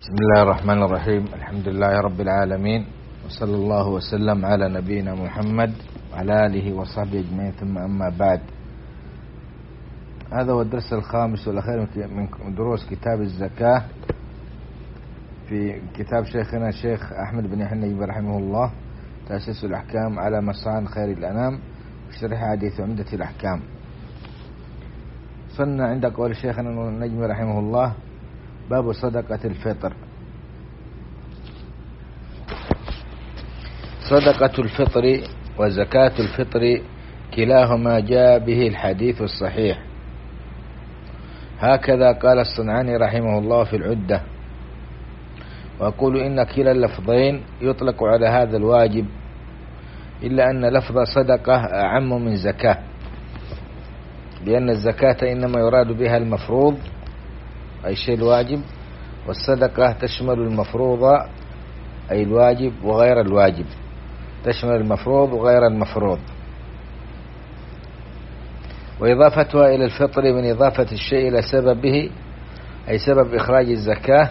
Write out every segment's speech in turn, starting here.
بسم الله الرحمن الرحيم. الحمد لله رب العالمين، وصلى الله وسلم على نبينا محمد وعلى آله وصحبه أجمعين، ثم أما بعد. هذا هو الدرس الخامس والأخير من دروس كتاب الزكاة في كتاب شيخنا الشيخ أحمد بن يحيى النجمي رحمه الله، تأسيس الأحكام على مصان خير الأنام وشرح حديث عمدة الأحكام. صلنا عند قول شيخنا النجمي رحمه الله: باب صدقة الفطر. صدقة الفطر وزكاة الفطر كلاهما جاء به الحديث الصحيح، هكذا قال الصنعاني رحمه الله في العدة، وأقول إن كلا اللفظين يطلق على هذا الواجب، إلا أن لفظ صدقة أعم من زكاة، لأن الزكاة إنما يراد بها المفروض أي الشيء الواجب، والصدقة تشمل المفروض أي الواجب وغير الواجب، تشمل المفروض وغير المفروض. وإضافتها إلى الفطر من إضافة الشيء إلى سببه أي سبب إخراج الزكاة،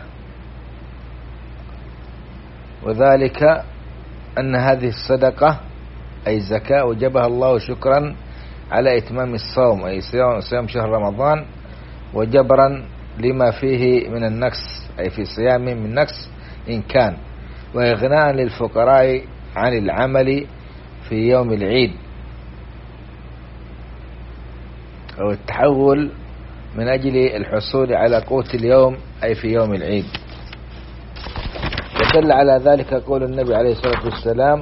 وذلك أن هذه الصدقة أي الزكاة أوجبها الله شكرا على إتمام الصوم أي صيام شهر رمضان، وجبرا لما فيه من النقص أي في صيام من نقص إن كان، وإغناء للفقراء عن العمل في يوم العيد أو التحول من أجل الحصول على قوت اليوم أي في يوم العيد. ودل على ذلك قول النبي عليه الصلاة والسلام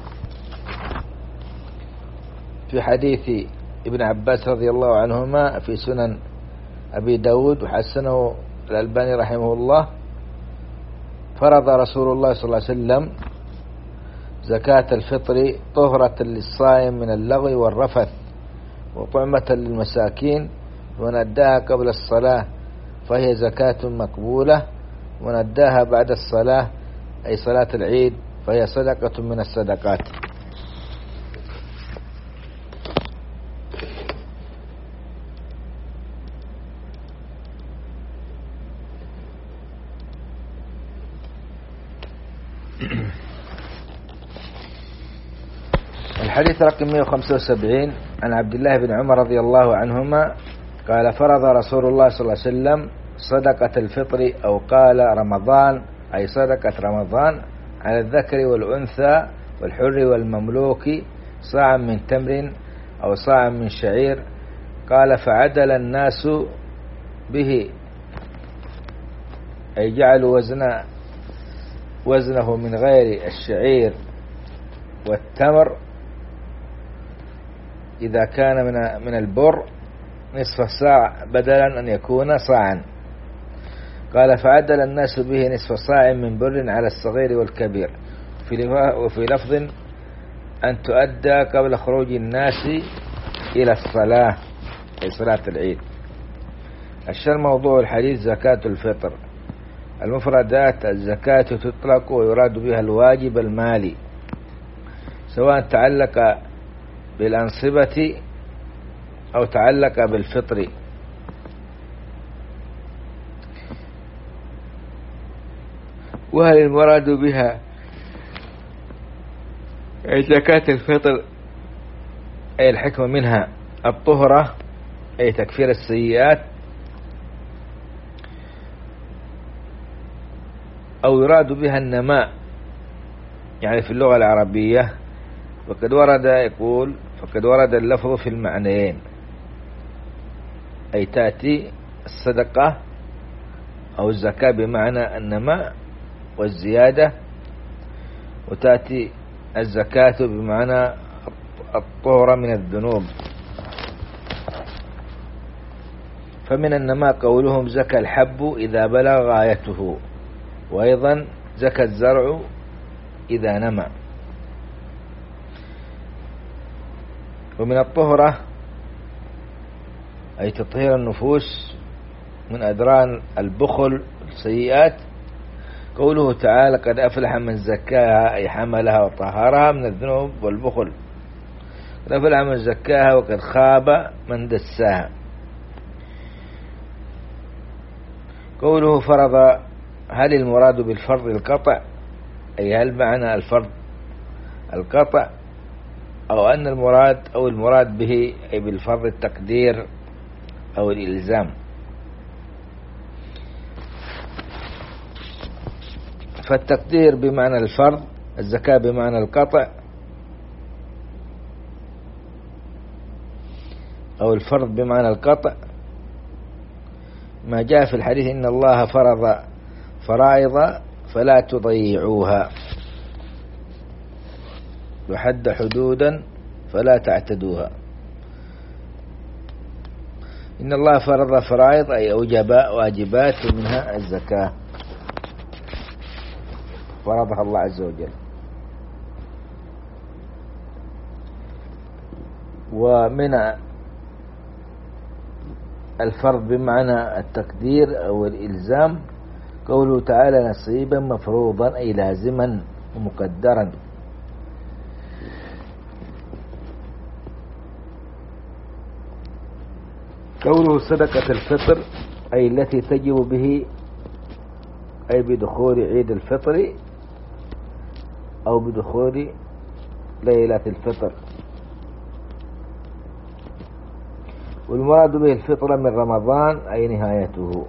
في حديث ابن عباس رضي الله عنهما في سنن أبي داود وحسنه الألباني رحمه الله: فرض رسول الله صلى الله عليه وسلم زكاة الفطر طهرة للصائم من اللغو والرفث وطعمة للمساكين، ومن أداها قبل الصلاة فهي زكاة مقبولة، ومن أداها بعد الصلاة أي صلاة العيد فهي صدقة من الصدقات. الحديث رقم 175 عن عبد الله بن عمر رضي الله عنهما قال: فرض رسول الله صلى الله عليه وسلم صدقة الفطر أو قال رمضان أي صدقة رمضان على الذكر والأنثى والحر والمملوك صاعا من تمر أو صاعا من شعير. قال: فعدل الناس به أي جعلوا وزنه من غير الشعير والتمر إذا كان من البر نصف صاع بدلا أن يكون صاعا. قال: فعدل الناس به نصف صاع من بر على الصغير والكبير. وفي لفظ أن تؤدى قبل خروج الناس إلى الصلاة أي صلاة العيد. الشر موضوع الحديث زكاة الفطر. المفردات: الزكاة تطلق ويراد بها الواجب المالي، سواء تعلق بالأنصبة أو تعلق بالفطر. وهل المراد بها زكاة الفطر أي الحكمة منها الطهرة أي تكفير السيئات، أو يراد بها النماء يعني في اللغة العربية؟ فقد ورد اللفظ في المعنيين، أي تأتي الصدقة أو الزكاة بمعنى النماء والزيادة، وتأتي الزكاة بمعنى الطهرة من الذنوب. فمن النماء قولهم زكى الحب إذا بلغ غايته، وأيضا زكى الزرع إذا نمى. ومن الطهرة أي تطهير النفوس من أدران البخل السيئات، قوله تعالى: قد أفلح من زكاها أي حملها وطهرها من الذنوب والبخل، قد أفلح من زكاها وقد خاب من دساها. قوله فرض هل المراد بالفرض القطع، أي هل معنى الفرض القطع، أو أن المراد به أي بالفرض التقدير أو الإلزام؟ فالتقدير بمعنى الفرض، الزكاة بمعنى القطع، أو الفرض بمعنى القطع ما جاء في الحديث إن الله فرض فرائض فلا تضيعوها، وحد حدودا فلا تعتدوها. إن الله فرض فرائض أي أوجب واجبات منها الزكاة، فرضها الله عز وجل. ومن الفرض بمعنى التقدير أو الإلزام قوله تعالى نصيبا مفروضا أي لازما ومقدرا. قوله صدقة الفطر أي التي تجب به أي بدخول عيد الفطر أو بدخول ليلة الفطر. والمراد به الفطر من رمضان أي نهايته،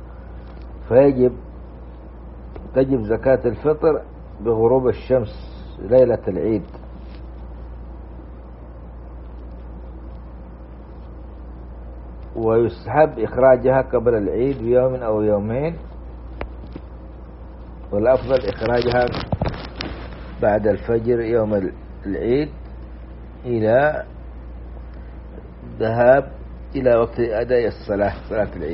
تجب زكاة الفطر بغروب الشمس ليلة العيد. ويستحب إخراجها قبل العيد بيوم أو يومين، والأفضل إخراجها بعد الفجر يوم العيد إلى ذهاب إلى وقت أداء الصلاة، صلاة العيد.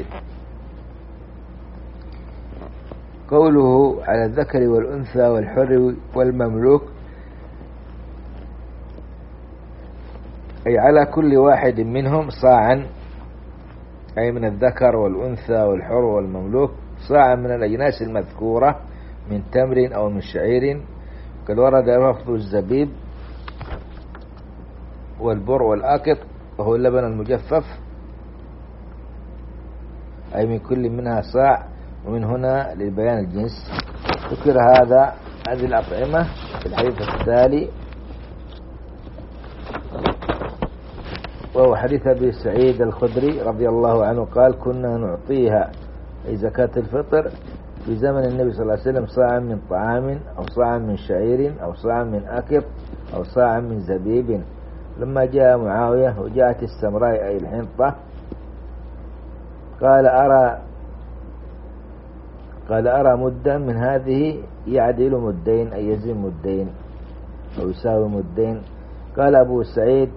قوله على الذكر والأنثى والحر والمملوك أي على كل واحد منهم صاعا، أي من الذكر والأنثى والحر والمملوك صاعا من الأجناس المذكورة من تمر أو من شعير، قد ورد لفظ الزبيب والبر والآكط وهو اللبن المجفف، أي من كل منها صاع، ومن هنا لبيان الجنس ذكر هذه الأطعمة في الحديث التالي، وهو حديث أبي سعيد الخدري رضي الله عنه قال كنا نعطيها أي زكاة الفطر في زمن النبي صلى الله عليه وسلم صاعا من طعام أو صاعا من شعير أو صاعا من أكر أو صاعا من زبيب. لما جاء معاوية وجاءت السمراء أي الحنطة قال أرى مدا من هذه يعدل مدين أي يزن مدين أو يساوي مدين. قال أبو سعيد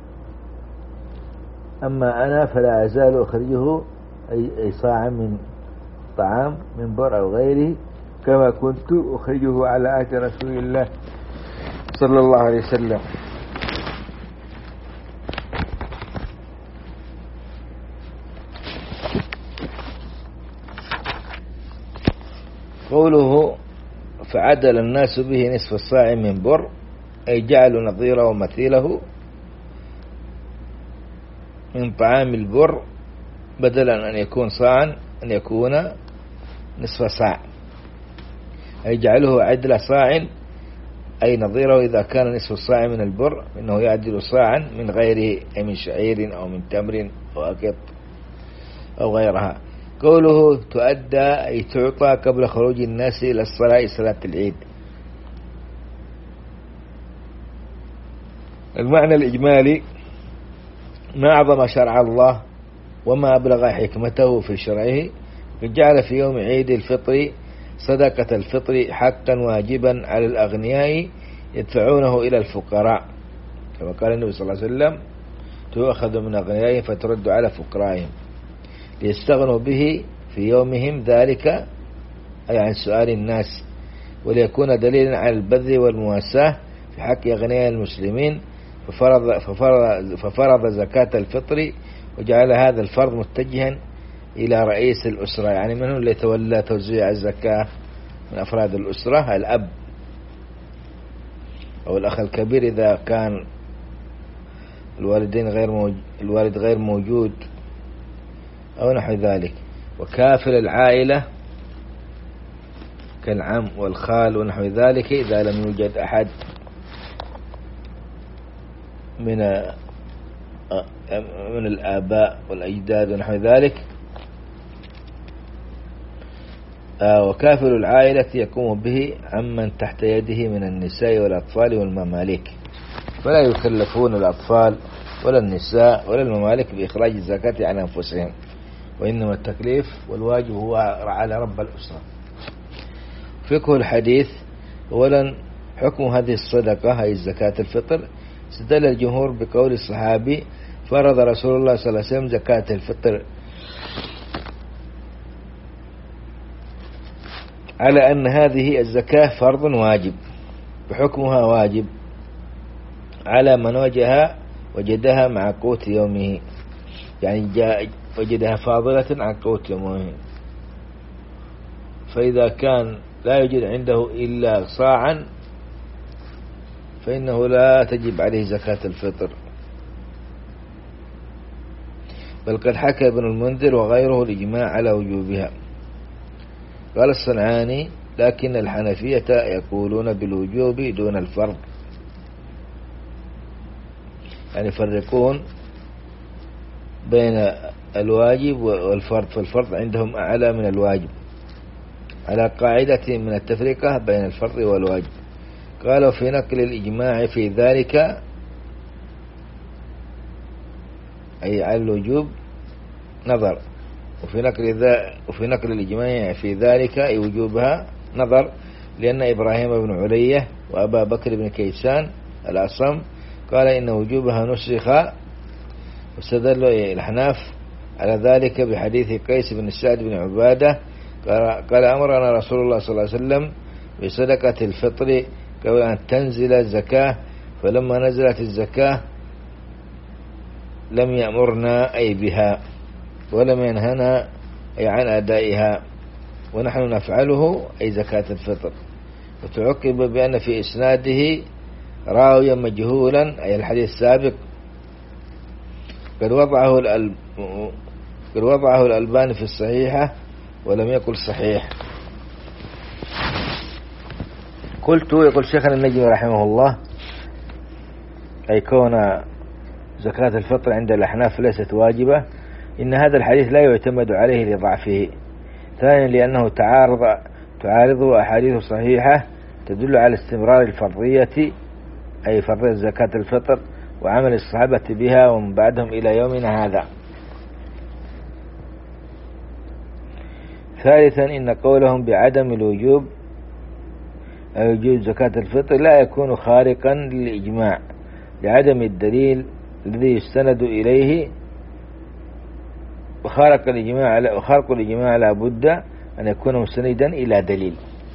أما أنا فلا أزال أخرجه أي صاعا من طعام من بر أو غيره كما كنت أخرجه على عهد رسول الله صلى الله عليه وسلم. قوله فعدل الناس به نصف الصاع من بر أي جعلوا نظيره ومثيله من طعام البر بدلا أن يكون صاعا أن يكون نصف صاع، أي جعله عدل صاع أي نظيره إذا كان نصف الصاع من البر إنه يعدل صاعا من غيره أي من شعير أو من تمر أو أقط أو غيرها. قوله تؤدى أي تعطى قبل خروج الناس إلى الصلاة صلاة العيد. المعنى الإجمالي ما أعظم شرع الله وما أبلغ حكمته في شرعه، جعل في يوم عيد الفطر صدقة الفطر حقا واجبا على الأغنياء يدفعونه إلى الفقراء، كما قال النبي صلى الله عليه وسلم تؤخذ من أغنيائهم فترد على فقرائهم ليستغنوا به في يومهم ذلك أي عن سؤال الناس، وليكون دليلا على البذل والمواساة في حق أغنياء المسلمين. ففرض زكاة الفطر وجعل هذا الفرض متجها إلى رئيس الأسرة، يعني من هو اللي يتولى توزيع الزكاة من أفراد الأسرة؟ الأب أو الأخ الكبير إذا كان الوالد غير موجود أو نحو ذلك. وكافل العائلة كالعم والخال ونحو ذلك إذا لم يوجد أحد من الآباء والأجداد ونحو ذلك. وكافل العائلة يقوم به عمن تحت يده من النساء والأطفال والمماليك، فلا يكلفون الأطفال ولا النساء ولا الممالك بإخراج الزكاة عن أنفسهم، وإنما التكليف والواجب هو على رب الأسرة. فقه الحديث: أولا حكم هذه الصدقة أي زكاة الفطر. استدل الجمهور بقول الصحابي: فرض رسول الله صلى الله عليه وسلم زكاة الفطر على أن هذه الزكاة فرض واجب، وحكمها واجب على من وجدها مع قوت يومه، يعني وجدها فاضلة عن قوت يومه. فإذا كان لا يوجد عنده إلا صاعا فإنه لا تجب عليه زكاة الفطر. بل قد حكى ابن المنذر وغيره الإجماع على وجوبها. قال الصنعاني: لكن الحنفية يقولون بالوجوب دون الفرض، يعني يفرقون بين الواجب والفرض، فالفرض عندهم أعلى من الواجب على قاعدة من التفرقة بين الفرض والواجب. قالوا في نقل الإجماع في ذلك أي على الوجوب نظر، وفي نقل الإجماع في ذلك أي وجوبها نظر، لأن إبراهيم بن علية وأبا بكر بن كيسان الأصم قال إن وجوبها نسخ، واستدل الأحناف على ذلك بحديث قيس بن سعد بن عبادة قال أمرنا رسول الله صلى الله عليه وسلم بصدقة الفطر قبل أن تنزل الزكاة، فلما نزلت الزكاة لم يأمرنا أي بها ولم ينهنا أي عن أدائها، ونحن نفعله أي زكاة الفطر. وتعقب بأن في إسناده راويا مجهولا أي الحديث السابق قد وضعه الألباني في الصحيحة ولم يقل صحيح. قلت يقول شيخنا النجمي رحمه الله: أي كون زكاة الفطر عند الأحناف ليست واجبة، إن هذا الحديث لا يعتمد عليه لضعفه. ثانيا لأنه تعارضه أحاديث صحيحة تدل على استمرار الفرضية أي فرضية زكاة الفطر وعمل الصحابة بها ومن بعدهم إلى يومنا هذا. ثالثا إن قولهم بعدم الوجوب أي وجوب زكاة الفطر لا يكون خارقا للإجماع لعدم الدليل الذي يستند إليه، وخارق الإجماع لا بد أن يكون مستندا إلى دليل.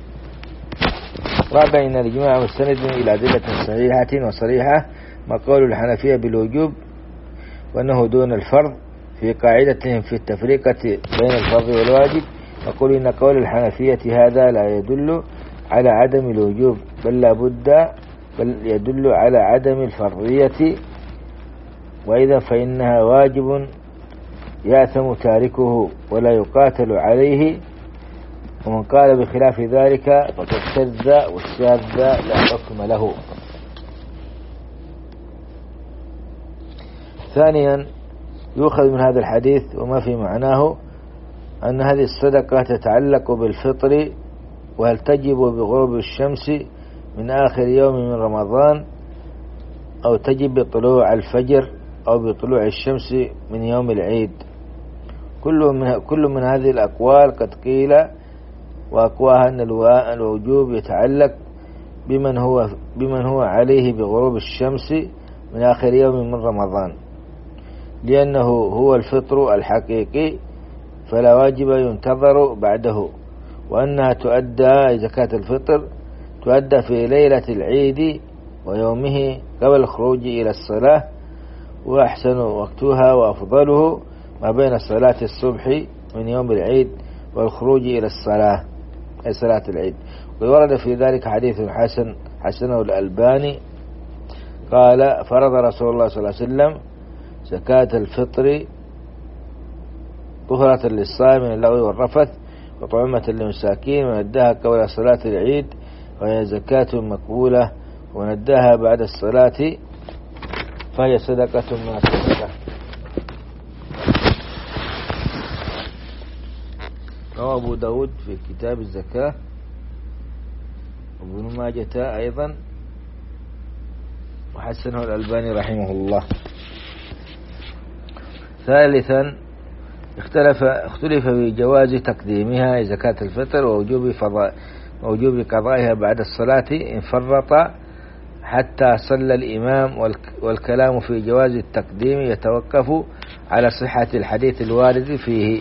رابعا إن الإجماع مستند إلى أدلة صحيحة وصريحة، ما قول الحنفية بالوجوب وأنه دون الفرض في قاعدتهم في التفرقة بين الفرض والواجب. نقول إن قول الحنفية هذا لا يدل على عدم الوجوب بل يدل على عدم الفرضية، وإذا فإنها واجب يأثم تاركه ولا يقاتل عليه، ومن قال بخلاف ذلك فقد شذ، والشاذ لا حكم له. ثانيا يؤخذ من هذا الحديث وما في معناه أن هذه الصدقة تتعلق بالفطر، وهل تجب بغروب الشمس من آخر يوم من رمضان أو تجب بطلوع الفجر أو بطلوع الشمس من يوم العيد. كل من هذه الأقوال قد قيل، وأقواها أن الوجوب يتعلق بمن هو عليه بغروب الشمس من آخر يوم من رمضان، لأنه هو الفطر الحقيقي فلا واجب ينتظر بعده، وأنها تؤدى زكاة الفطر تؤدى في ليلة العيد ويومه قبل الخروج إلى الصلاة، وأحسن وقتها وأفضله ما بين صلاة الصبح من يوم العيد والخروج إلى الصلاة أي صلاة العيد. وورد في ذلك حديث حسنه الألباني قال: فرض رسول الله صلى الله عليه وسلم زكاة الفطر طهرة للصائم من اللغو والرفث وطعمة للمساكين، ومن أداها قبل صلاة العيد فهي زكاة مقبولة، ومن أداها بعد الصلاة فهي صدقة من الصدقة. رواه أبو داود في كتاب الزكاة، وابن ماجة أيضا، وحسنه الألباني رحمه الله. ثالثا اختلف في جواز تقديمها زكاة الفطر ووجوب قضائها بعد الصلاة إن فرط حتى صلى الإمام، والكلام في جواز التقديم يتوقف على صحة الحديث الوارد فيه.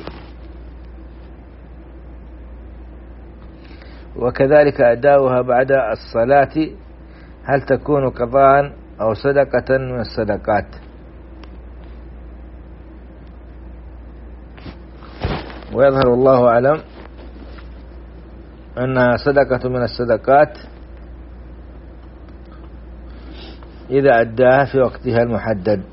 وكذلك أداؤها بعد الصلاة هل تكون قضاء أو صدقة من الصدقات. ويظهر الله أعلم أنها صدقة من الصدقات إذا أداها في وقتها المحدد،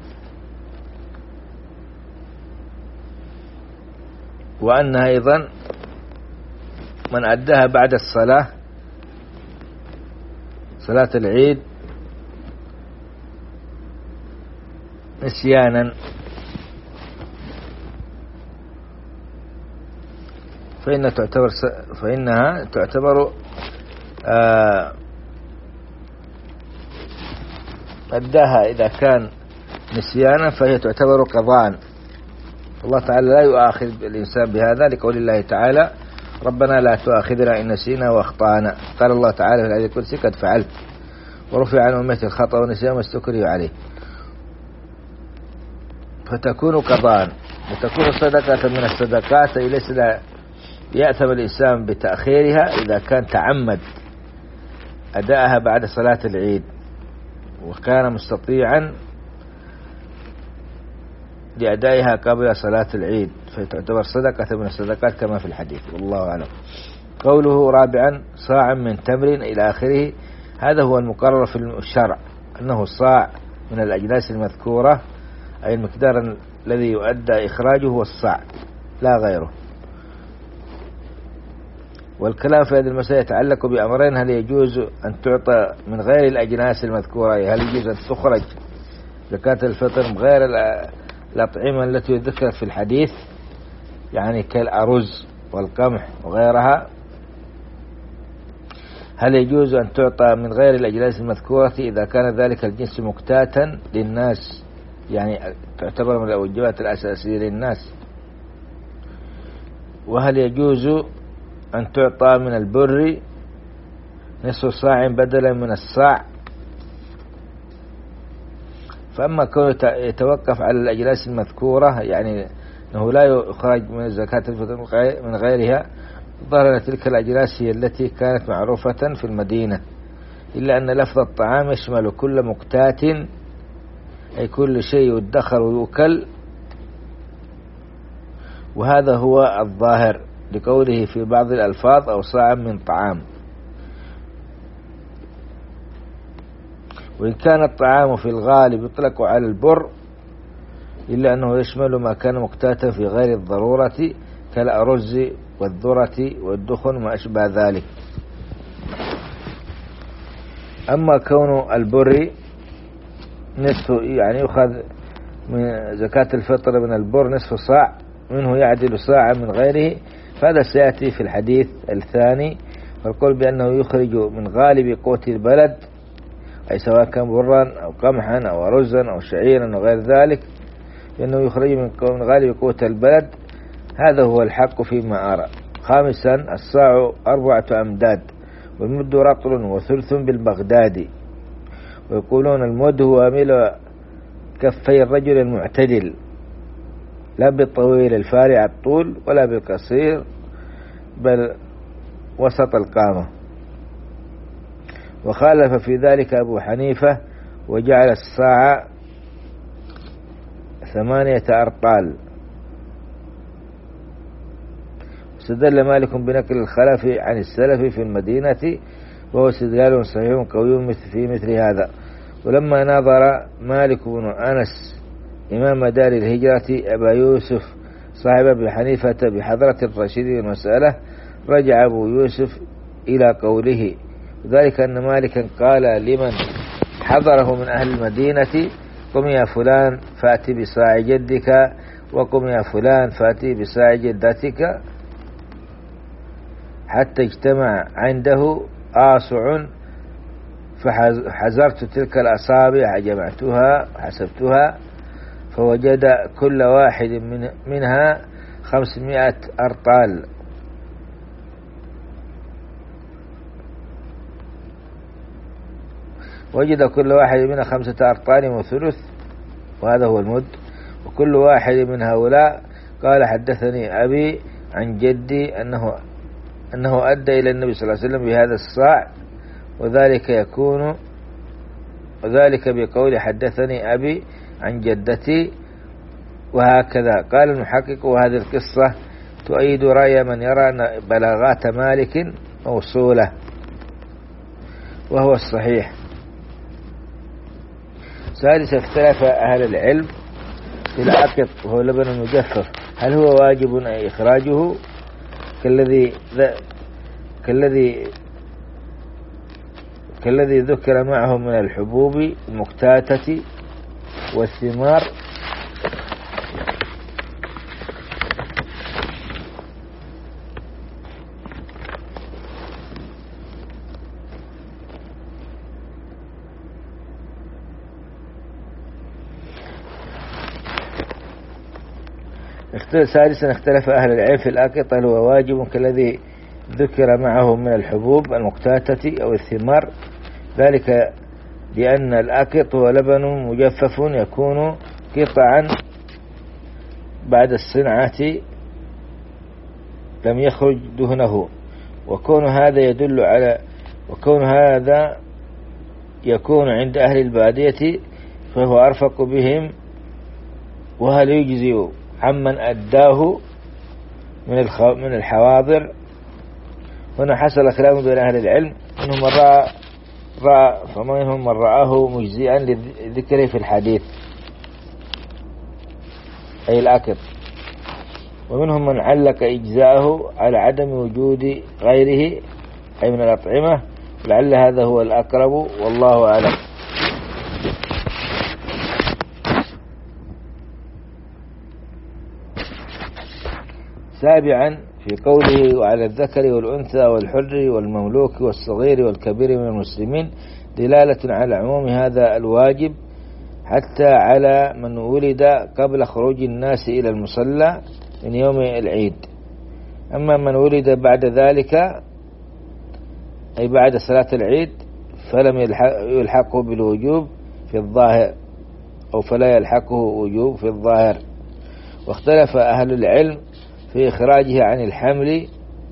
وأنها أيضا من أداها بعد الصلاة، صلاة العيد، نسيانا فإنها تعتبر أداها إذا كان نسيانا فهي تعتبر قضاء. الله تعالى لا يؤاخذ الإنسان بهذا لقول الله تعالى ربنا لا تؤاخذنا إن نسينا وأخطأنا. قال الله تعالى في الآية الكرسي قد فعلت، ورفع عن أمتي الخطأ والنسيان ما استكرهوا عليه، فتكون قضاء وتكون صدقة من الصدقات. ليس يأثم الإنسان بتأخيرها إذا كان تعمد أداءها بعد صلاة العيد وكان مستطيعا لأدائها قبل صلاة العيد، فتعتبر صدقة من الصدقات كما في الحديث، والله أعلم. قوله رابعا صاع من تمر إلى آخره، هذا هو المقرر في الشرع أنه صاع من الأجناس المذكورة، أي المقدار الذي يؤدى إخراجه هو الصاع لا غيره. والكلام في هذه المسألة يتعلق بأمرين: هل يجوز أن تعطى من غير الأجناس المذكورة، هل يجوز أن تخرج زكاة الفطر من غير الأطعمة التي ذكرت في الحديث، يعني كالأرز والقمح وغيرها، هل يجوز أن تعطى من غير الأجناس المذكورة إذا كان ذلك الجنس مقتاتا للناس، يعني تعتبر من الوجبات الأساسية للناس، وهل يجوز أن تعطى من البر نصف صاع بدلا من الصاع. فأما كونه يتوقف على الأجناس المذكورة، يعني أنه لا يخرج من زكاة الفطر من غيرها، ظهر أن تلك الأجناس هي التي كانت معروفة في المدينة، إلا أن لفظ الطعام يشمل كل مقتات، أي كل شيء يدخر ويؤكل، وهذا هو الظاهر لقوله في بعض الألفاظ أو صاع من طعام. وإن كان الطعام في الغالب يطلق على البر، إلا أنه يشمل ما كان مقتاتا في غير الضرورة كالأرز والذرة والدخن وما أشبه ذلك. أما كون البر نصف، يعني يؤخذ من زكاة الفطر من البر نصف صاع منه يعدل صاعا من غيره، فهذا سيأتي في الحديث الثاني، والقول بأنه يخرج من غالب قوت البلد، أي سواء كان برا أو قمحا أو رزا أو شعيرا وغير ذلك، لأنه يخرج من غالب قوت البلد، هذا هو الحق فيما أرى. خامسا الصاع 4 أمداد، والمد رطل وثلث بالبغدادي، ويقولون المد هو ملء كفي الرجل المعتدل، لا بالطويل الفارع الطول ولا بالقصير بل وسط القامة. وخالف في ذلك أبو حنيفة وجعل الصاع 8 أرطال. استدل مالك بنقل الخلف عن السلف في المدينة، وهو استدلال صحيح قوي في مثل هذا. ولما نظر مالك بن أنس إمام دار الهجرة أبا يوسف صاحب أبي حنيفة بحضرة الرشيد المسألة، رجع أبو يوسف إلى قوله، ذلك أن مالكا قال لمن حضره من أهل المدينة: قم يا فلان فأتي بصاع جدك، وقم يا فلان فأتي بصاع جدتك، حتى اجتمع عنده آصع، فحزرت تلك الأصابع جمعتها وحسبتها، فوجد كل واحد منها 500 أرطال. وجد كل واحد منها 5 أرطال وثلث، وهذا هو المد. وكل واحد من هؤلاء قال: حدثني أبي عن جدي أنه أدى إلى النبي صلى الله عليه وسلم بهذا الصاع، وذلك بقول حدثني أبي عن جدتي. وهكذا قال المحقق: وهذه القصة تؤيد رأي من يرى أن بلاغات مالك موصولة، وهو الصحيح. سادسا، اختلف أهل العلم في العقد وهو لبن المجفف، هل هو واجب إخراجه كالذي ذكر معه من الحبوب المكتاتة والثمار؟ سادسا، اختلف أهل العلم في الأقط هل هو واجب كالذي ذكر معه من الحبوب المكتاتة أو الثمار، ذلك لأن الأقط هو لبن مجفف يكون قطعا بعد الصنعة لم يخرج دهنه، وكون هذا يكون عند أهل البادية فهو أرفق بهم. وهل يجزئ عمن أداه من الحواضر؟ هنا حصل خلاف بين أهل العلم، منهم من رأى فمنهم من رآه مجزئا لذكره في الحديث أي الأكل، ومنهم من علق إجزاءه على عدم وجود غيره أي من الأطعمة، لعل هذا هو الأقرب والله أعلم. سابعا، في قوله: وعلى الذكر والأنثى والحر والمملوك والصغير والكبير من المسلمين، دلالة على عموم هذا الواجب حتى على من ولد قبل خروج الناس إلى المصلى من يوم العيد. أما من ولد بعد ذلك أي بعد صلاة العيد فلم يلحقه بالوجوب في الظاهر، أو فلا يلحقه وجوب في الظاهر. واختلف أهل العلم في إخراجه عن الحمل،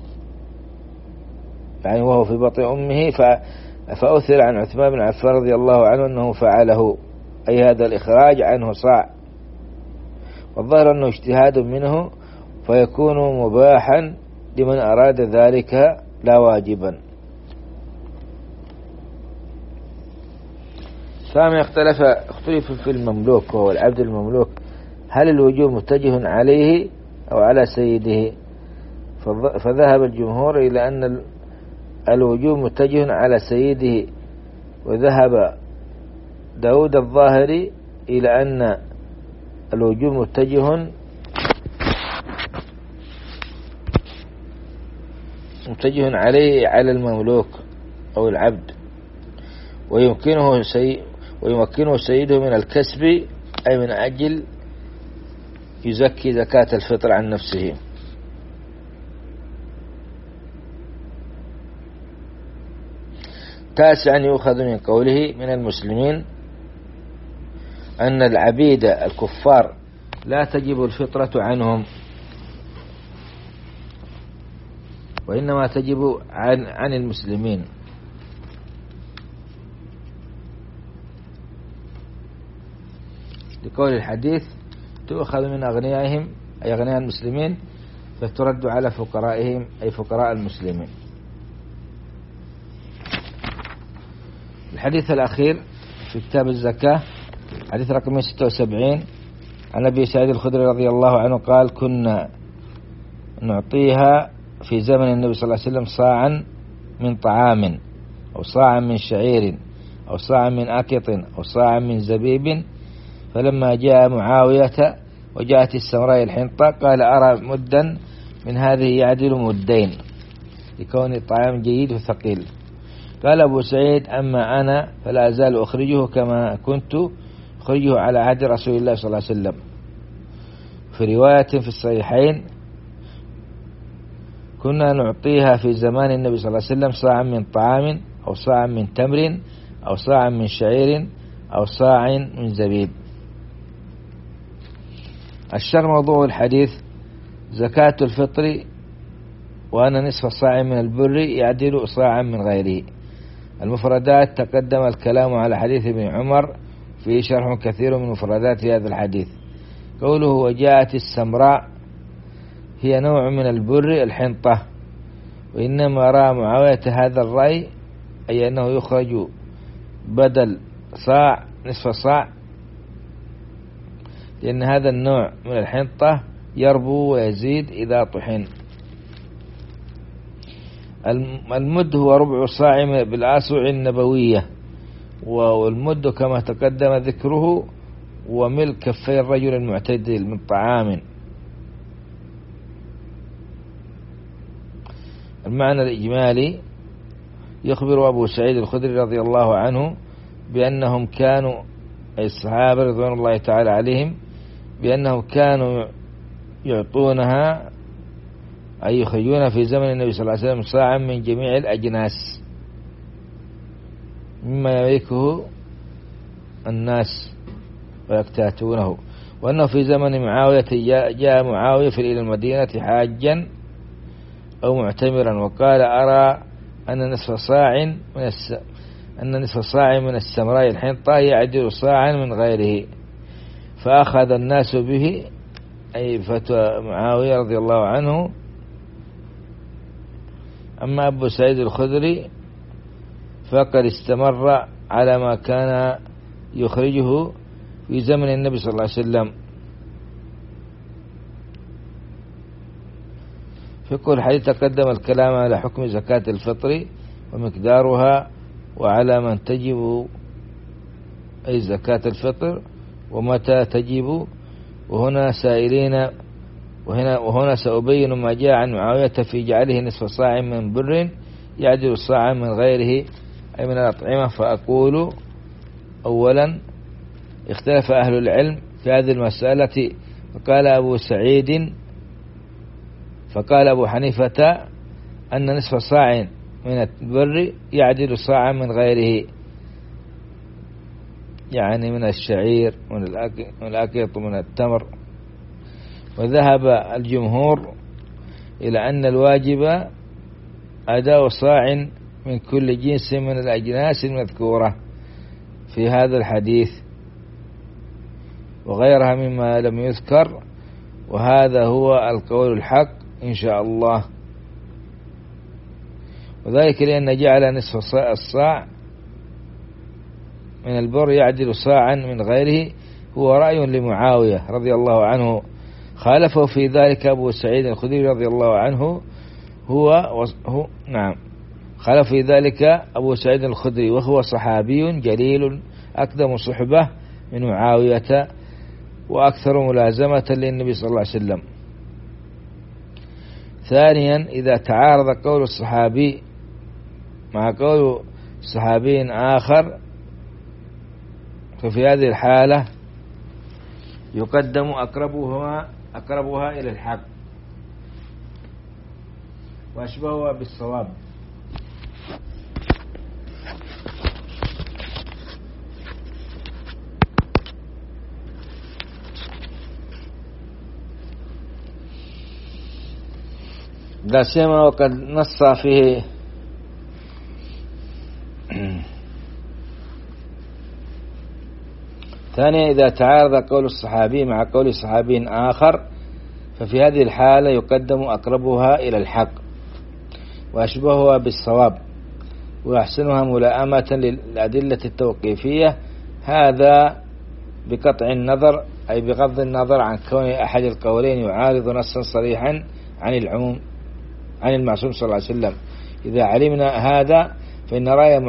يعني وهو في بطن أمه، فأثر عن عثمان بن عفان رضي الله عنه أنه فعله، أي هذا الإخراج عنه صاع، والظاهر أنه اجتهاد منه فيكون مباحا لمن أراد ذلك لا واجبا. ثانيا، اختلف في المملوك وهو العبد المملوك، هل الوجوب متجه عليه أو على سيده؟ فذهب الجمهور إلى أن الوجوب متجه على سيده، وذهب داود الظاهري إلى أن الوجوب متجه عليه على المملوك أو العبد، ويمكنه سيده من الكسب، أي من أجل يزكي زكاة الفطر عن نفسه. تاسعا، يؤخذ من قوله من المسلمين أن العبيد الكفار لا تجب الفطرة عنهم، وإنما تجب عن المسلمين، لقول الحديث: تؤخذ من أغنيائهم أي أغنياء المسلمين فترد على فقرائهم أي فقراء المسلمين. الحديث الأخير في كتاب الزكاة حديث رقم 76 عن أبي سعيد الخدري رضي الله عنه قال: كنا نعطيها في زمن النبي صلى الله عليه وسلم صاعا من طعام أو صاعا من شعير أو صاعا من أكط أو صاعا من زبيب، فلما جاء معاوية وجاءت السمراء الحنطة قال أرى مدا من هذه يعدل مدين لكون الطعام جيد وثقيل. قال أبو سعيد أما أنا فلا أزال أخرجه كما كنت أخرجه على عهد رسول الله صلى الله عليه وسلم. في رواية في الصحيحين كنا نعطيها في زمان النبي صلى الله عليه وسلم صاعا من طعام أو صاعا من تمر أو صاعا من شعير أو صاع من زبيب. الشر موضوع الحديث زكاة الفطر وأن نصف صاع من البر يعدل صاعا من غيره. المفردات تقدم الكلام على حديث ابن عمر فيه شرح كثير من مفردات هذا الحديث. قوله وجاءت السمراء هي نوع من البر الحنطة، وإنما رأى معاوية هذا الرأي أي أنه يخرج بدل صاع نصف صاع، لأن هذا النوع من الحنطة يربو ويزيد إذا طحن. المد هو ربع صاع بالآصع النبوية، والمد كما تقدم ذكره وملء كفي الرجل المعتدل من طعام. المعنى الإجمالي يخبر أبو سعيد الخدري رضي الله عنه بأنهم كانوا أي الصحابة رضوان الله تعالى عليهم بأنهم كانوا يعطونها أي يخرجون في زمن النبي صلى الله عليه وسلم صاعا من جميع الأجناس مما يملكه الناس ويكتاتونه، وأنه في زمن معاوية جاء معاوية إلى المدينة حاجا أو معتمرا وقال أرى أن نصف صاع من السمراء الحنطة يعدل صاعا من غيره، فأخذ الناس به أي فتوى معاوية رضي الله عنه. أما أبو سعيد الخدري فقد استمر على ما كان يخرجه في زمن النبي صلى الله عليه وسلم. في كل حديث تقدم الكلام على حكم زكاة الفطر ومقدارها وعلى من تجب أي زكاة الفطر ومتى تجب، وهنا سأبين ما جاء عن معاوية في جعله نصف صاع من بر يعدل صاعا من غيره أي من الأطعمة. فأقول أولا اختلف أهل العلم في هذه المسألة، فقال أبو حنيفة أن نصف صاع من البر يعدل صاعا من غيره، يعني من الشعير من الأكيط ومن التمر. وذهب الجمهور إلى أن الواجب أداء صاع من كل جنس من الأجناس المذكورة في هذا الحديث وغيرها مما لم يذكر، وهذا هو القول الحق إن شاء الله. وذلك لأن جعل نصف الصاع من البر يعدل صاعا من غيره هو رأي لمعاوية رضي الله عنه، خالفه في ذلك أبو سعيد الخدري رضي الله عنه خالف في ذلك أبو سعيد الخدري وهو صحابي جليل أقدم صحبة من معاوية وأكثر ملازمة للنبي صلى الله عليه وسلم. ثانيا إذا تعارض قول الصحابي مع قول صحابي آخر ففي هذه الحالة يقدم أقربها إلى الحق وأشبهها بالصواب. لا سيما وقد نص فيه ثانيا إذا تعارض قول الصحابي مع قول صحابي آخر ففي هذه الحالة يقدم أقربها إلى الحق وأشبهها بالصواب وأحسنها ملائمة للأدلة التوقيفية، هذا بقطع النظر أي بغض النظر عن كون أحد القولين يعارض نصا صريحا عن العموم. عن المعصوم صلى الله عليه وسلم. إذا علمنا هذا فإن رأي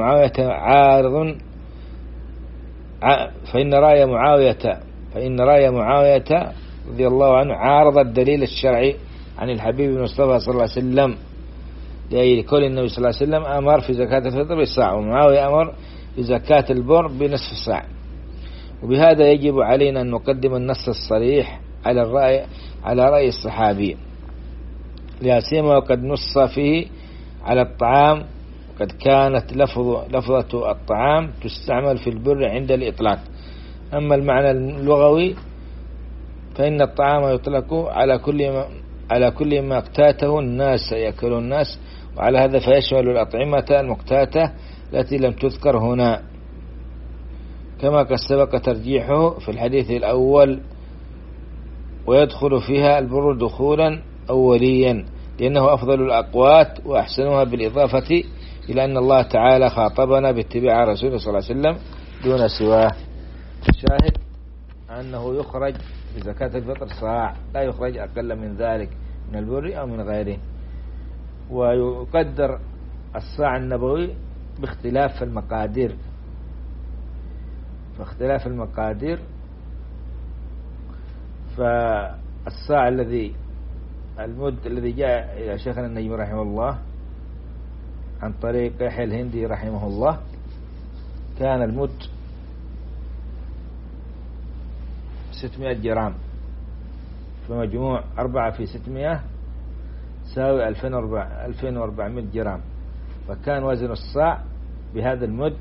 معاوية رضي الله عنه عارض الدليل الشرعي عن الحبيب المصطفى صلى الله عليه وسلم، لقول النبي صلى الله عليه وسلم أمر في زكاة الفطر بالصاع، ومعاوية أمر في زكاة البر بنصف الصاع. وبهذا يجب علينا أن نقدم النص الصريح على رأي الصحابي، لا سيما وقد نص فيه على الطعام، وقد كانت لفظة الطعام تستعمل في البر عند الإطلاق. أما المعنى اللغوي فإن الطعام يطلق على كل ما اقتاته الناس يأكل الناس، وعلى هذا فيشمل الأطعمة المقتاتة التي لم تذكر هنا، كما قد سبق ترجيحه في الحديث الأول، ويدخل فيها البر دخولا أوليا لأنه أفضل الأقوات وأحسنها، بالإضافة إلى أن الله تعالى خاطبنا باتباع رسوله صلى الله عليه وسلم دون سواه. الشاهد أنه يخرج بزكاة الفطر صاع، لا يخرج أقل من ذلك من البر أو من غيره. ويقدر الصاع النبوي باختلاف المقادير، فاختلاف المقادير، فالصاع المد الذي جاء إلى شيخنا النجم رحمه الله عن طريق يحيى الهندي رحمه الله، كان المد 600 جرام، فمجموع 4 في 600 ساوي 2400 جرام، فكان وزن الصاع بهذا المد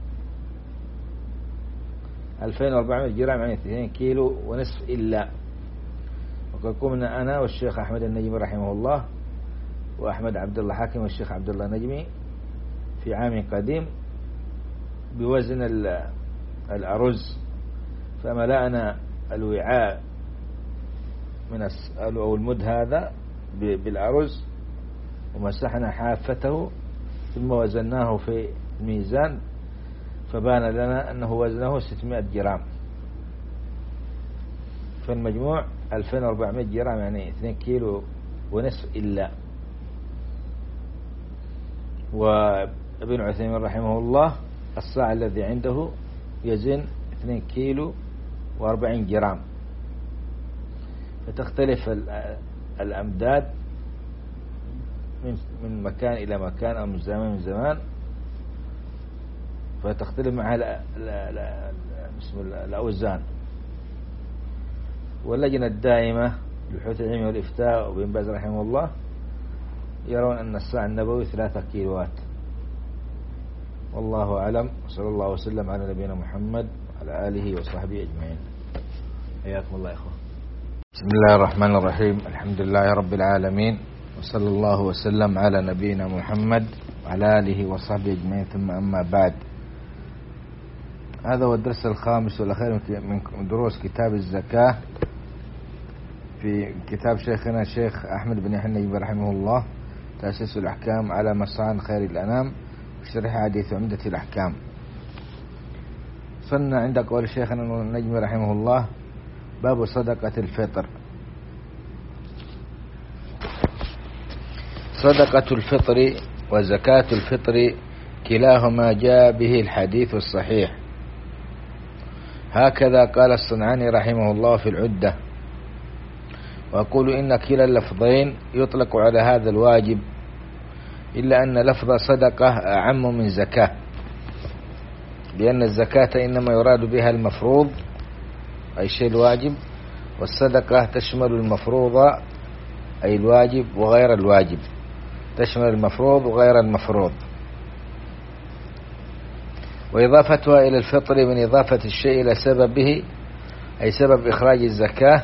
2400 جرام، يعني 2 كيلو ونصف إلا. وقد قمنا أنا والشيخ أحمد النجمي رحمه الله وأحمد عبد الله حاكم والشيخ عبد الله النجمي في عام قديم بوزن الأرز، فملأنا الوعاء من أو المد هذا بالأرز، ومسحنا حافته، ثم وزناه في الميزان، فبان لنا أنه وزنه 600 جرام، فالمجموع 2400 جرام، يعني 2 كيلو ونصف إلا. وابن عثيمين رحمه الله الصاع الذي عنده يزن 2 كيلو و40 جرام، فتختلف الأمداد من مكان إلى مكان أو من زمان من زمان، فتختلف معها الأوزان. واللجنة الدائمة للبحوث العلمية والإفتاء وابن باز رحمه الله يرون أن الصاع النبوي 3 كيلوات. والله أعلم، صلى الله وسلم على نبينا محمد وعلى آله وصحبه أجمعين. حياكم الله يا إخوة. بسم الله الرحمن الرحيم، الحمد لله رب العالمين، وصلى الله وسلم على نبينا محمد وعلى آله وصحبه أجمعين، ثم أما بعد. هذا هو الدرس الخامس والأخير من دروس كتاب الزكاة في كتاب شيخنا الشيخ أحمد بن يحيى النجمي رحمه الله، تأسيس الأحكام على مصان خير الأنام، وشرح حديث عمدة الأحكام. صلنا عند قول شيخنا النجمي رحمه الله: باب صدقة الفطر. صدقة الفطر وزكاة الفطر كلاهما جاء به الحديث الصحيح، هكذا قال الصنعاني رحمه الله في العدة. وأقول إن كلا اللفظين يطلق على هذا الواجب، إلا أن لفظ صدقة أعم من زكاة، لأن الزكاة إنما يراد بها المفروض أي شيء الواجب، والصدقة تشمل المفروض أي الواجب وغير الواجب، تشمل المفروض وغير المفروض. وإضافتها إلى الفطر من إضافة الشيء إلى سببه، أي سبب إخراج الزكاة،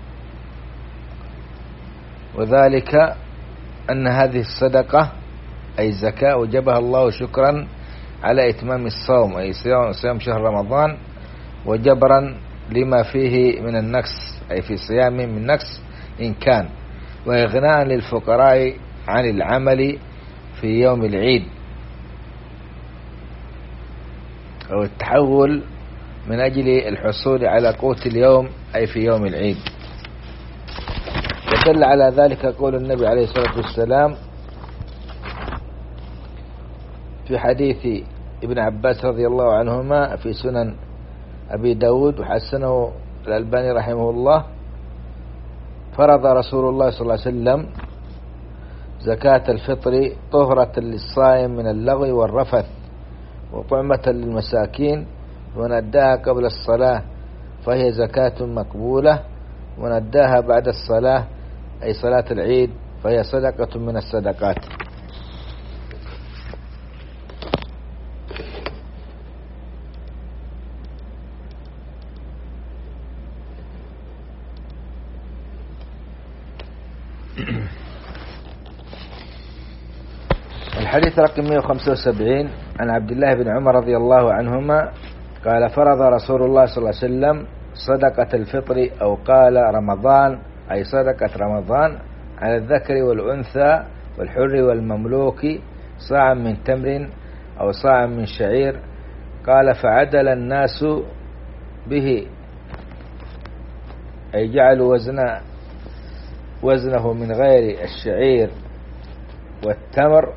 وذلك أن هذه الصدقة أي الزكاة وجبها الله شكرا على إتمام الصوم، أي صيام شهر رمضان، وجبرا لما فيه من النقص، أي في صيام من نقص إن كان، وإغناء للفقراء عن العمل في يوم العيد، أو التحول من أجل الحصول على قوت اليوم أي في يوم العيد. ودل على ذلك قول النبي عليه الصلاة والسلام: في حديث ابن عباس رضي الله عنهما في سنن أبي داود وحسنه الألباني رحمه الله: فرض رسول الله صلى الله عليه وسلم زكاة الفطر طهرة للصائم من اللغو والرفث وطعمة للمساكين، ومن أداها قبل الصلاة فهي زكاة مقبولة، ومن أداها بعد الصلاة أي صلاة العيد فهي صدقة من الصدقات. الحديث رقم 175 عن عبد الله بن عمر رضي الله عنهما قال: فرض رسول الله صلى الله عليه وسلم صدقة الفطر أو قال رمضان أي صدقة رمضان على الذكر والأنثى والحر والمملوك صاعا من تمر أو صاعا من شعير. قال: فعدل الناس به أي جعلوا وزنه من غير الشعير والتمر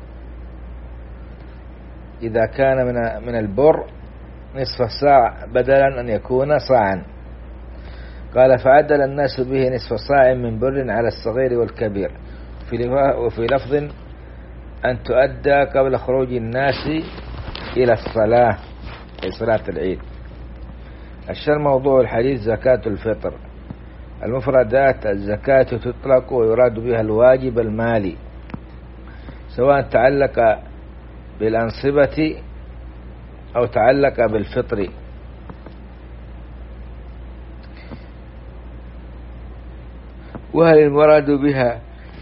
إذا كان من البر نصف صاع بدلا أن يكون صاعا. قال: فعدل الناس به نصف صاع من بر على الصغير والكبير. وفي لفظ أن تؤدى قبل خروج الناس إلى الصلاة أي صلاة العيد. الشر موضوع الحديث زكاة الفطر. المفردات: الزكاة تطلق ويراد بها الواجب المالي سواء تعلق بالأنصبة أو تعلق بالفطر. وهل المراد بها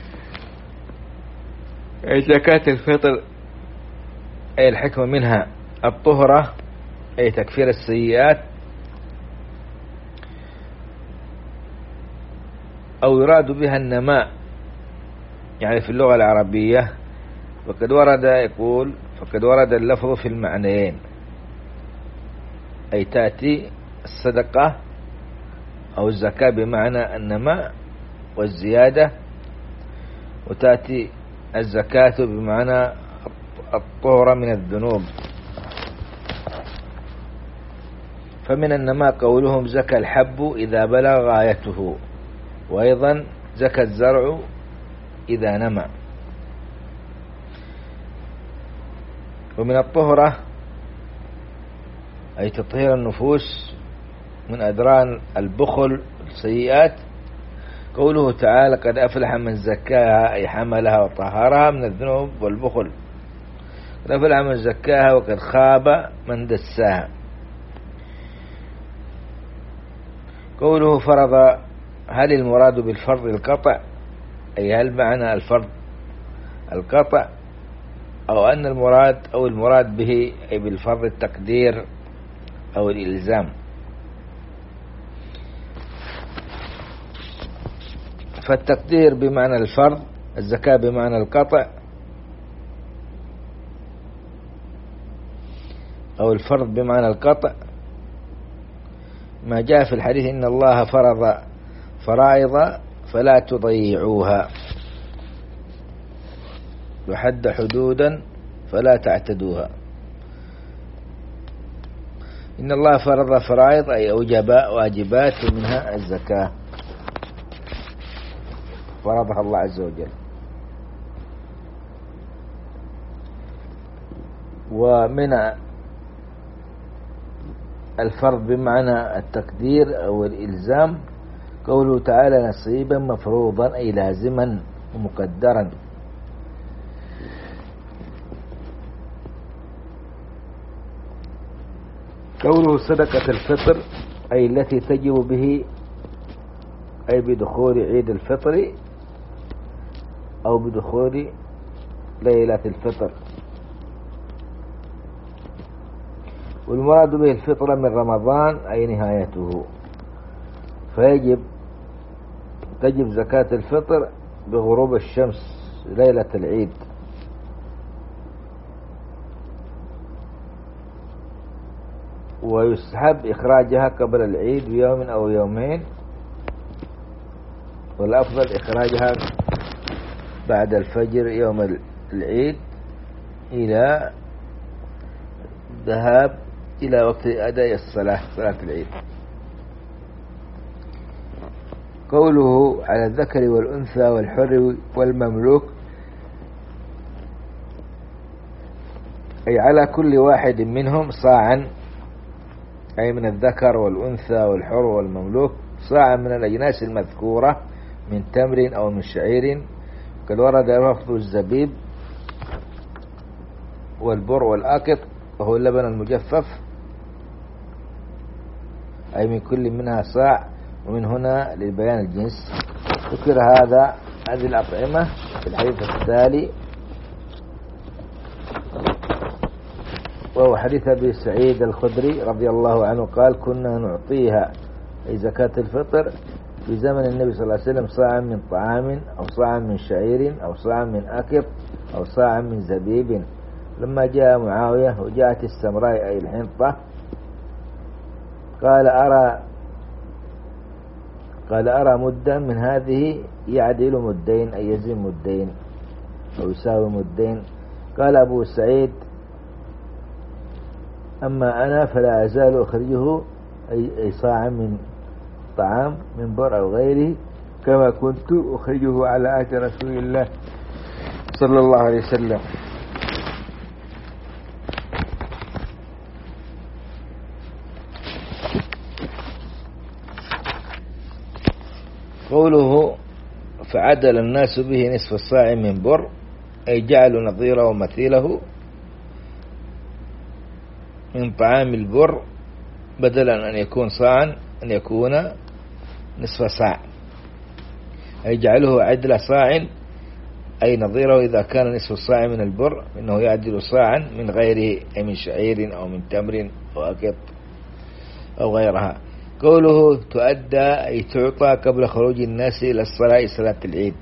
أي زكاة الفطر أي الحكمة منها الطهرة أي تكفير السيئات، أو يراد بها النماء يعني في اللغة العربية؟ فقد ورد اللفظ في المعنيين، أي تأتي الصدقة أو الزكاة بمعنى النماء والزيادة، وتأتي الزكاة بمعنى الطهرة من الذنوب. فمن النماء قولهم زكى الحب إذا بلغ غايته، وأيضا زكى الزرع إذا نمى. ومن الطهرة أي تطهير النفوس من أدران البخل والسيئات. قوله تعالى: قد أفلح من زكاها أي حملها وطهرها من الذنوب والبخل. قد أفلح من زكاها وقد خاب من دساها. قوله فرض، هل المراد بالفرض القطع أي هل معنى الفرض القطع، أو أن المراد به أي بالفرض التقدير أو الإلزام؟ فالتقدير بمعنى الفرض، الزكاة بمعنى القطع، أو الفرض بمعنى القطع. ما جاء في الحديث: إن الله فرض فرائض فلا تضيعوها، وحد حدودا فلا تعتدوها. إن الله فرض فرائض أي أوجب واجبات ومنها الزكاة فرضها الله عز وجل. ومن الفرض بمعنى التقدير أو الإلزام قوله تعالى: نصيبا مفروضا أي لازما ومقدرا. قوله صدقة الفطر أي التي تجب به أي بدخول عيد الفطر أو بدخول ليلة الفطر. والمراد به الفطر من رمضان أي نهايته، تجب زكاة الفطر بغروب الشمس ليلة العيد. ويستحب إخراجها قبل العيد بيوم أو يومين، والأفضل إخراجها بعد الفجر يوم العيد إلى الذهاب إلى وقت أداء الصلاة، صلاة العيد. قوله على الذكر والأنثى والحر والمملوك، أي على كل واحد منهم صاعا، أي من الذكر والأنثى والحر والمملوك صاعا من الأجناس المذكورة من تمر أو من شعير، قد ورد لفظ الزبيب والبر والآكط وهو اللبن المجفف، أي من كل منها صاع، ومن هنا لبيان الجنس. ذكر هذه الأطعمة في الحديث التالي، وهو حديث أبي سعيد الخدري رضي الله عنه قال: كنا نعطيها أي زكاة الفطر في زمن النبي صلى الله عليه وسلم صاعا من طعام أو صاعا من شعير أو صاعا من أكب أو صاعا من زبيب. لما جاء معاوية وجاءت السمراء أي الحنطة قال أرى مدا من هذه يعدل مدين، أي يزن مدين أو يساوي مدين. قال أبو سعيد: أما أنا فلا أزال أخرجه أي صاعا من طعام من بر أو غيره، كما كنت أخرجه على عهد رسول الله صلى الله عليه وسلم. قوله فعدل الناس به نصف الصاع من بر، أي جعلوا نظيره ومثيله من طعام البر، بدلا أن يكون صاعا أن يكون نصف صاع، أي جعله عدل صاع، أي نظيره إذا كان نصف الصاع من البر إنه يعدل صاعا من غيره، أي من شعير أو من تمر أو أقط أو غيرها. قوله تؤدى أي تعطى قبل خروج الناس إلى الصلاة، صلاة العيد.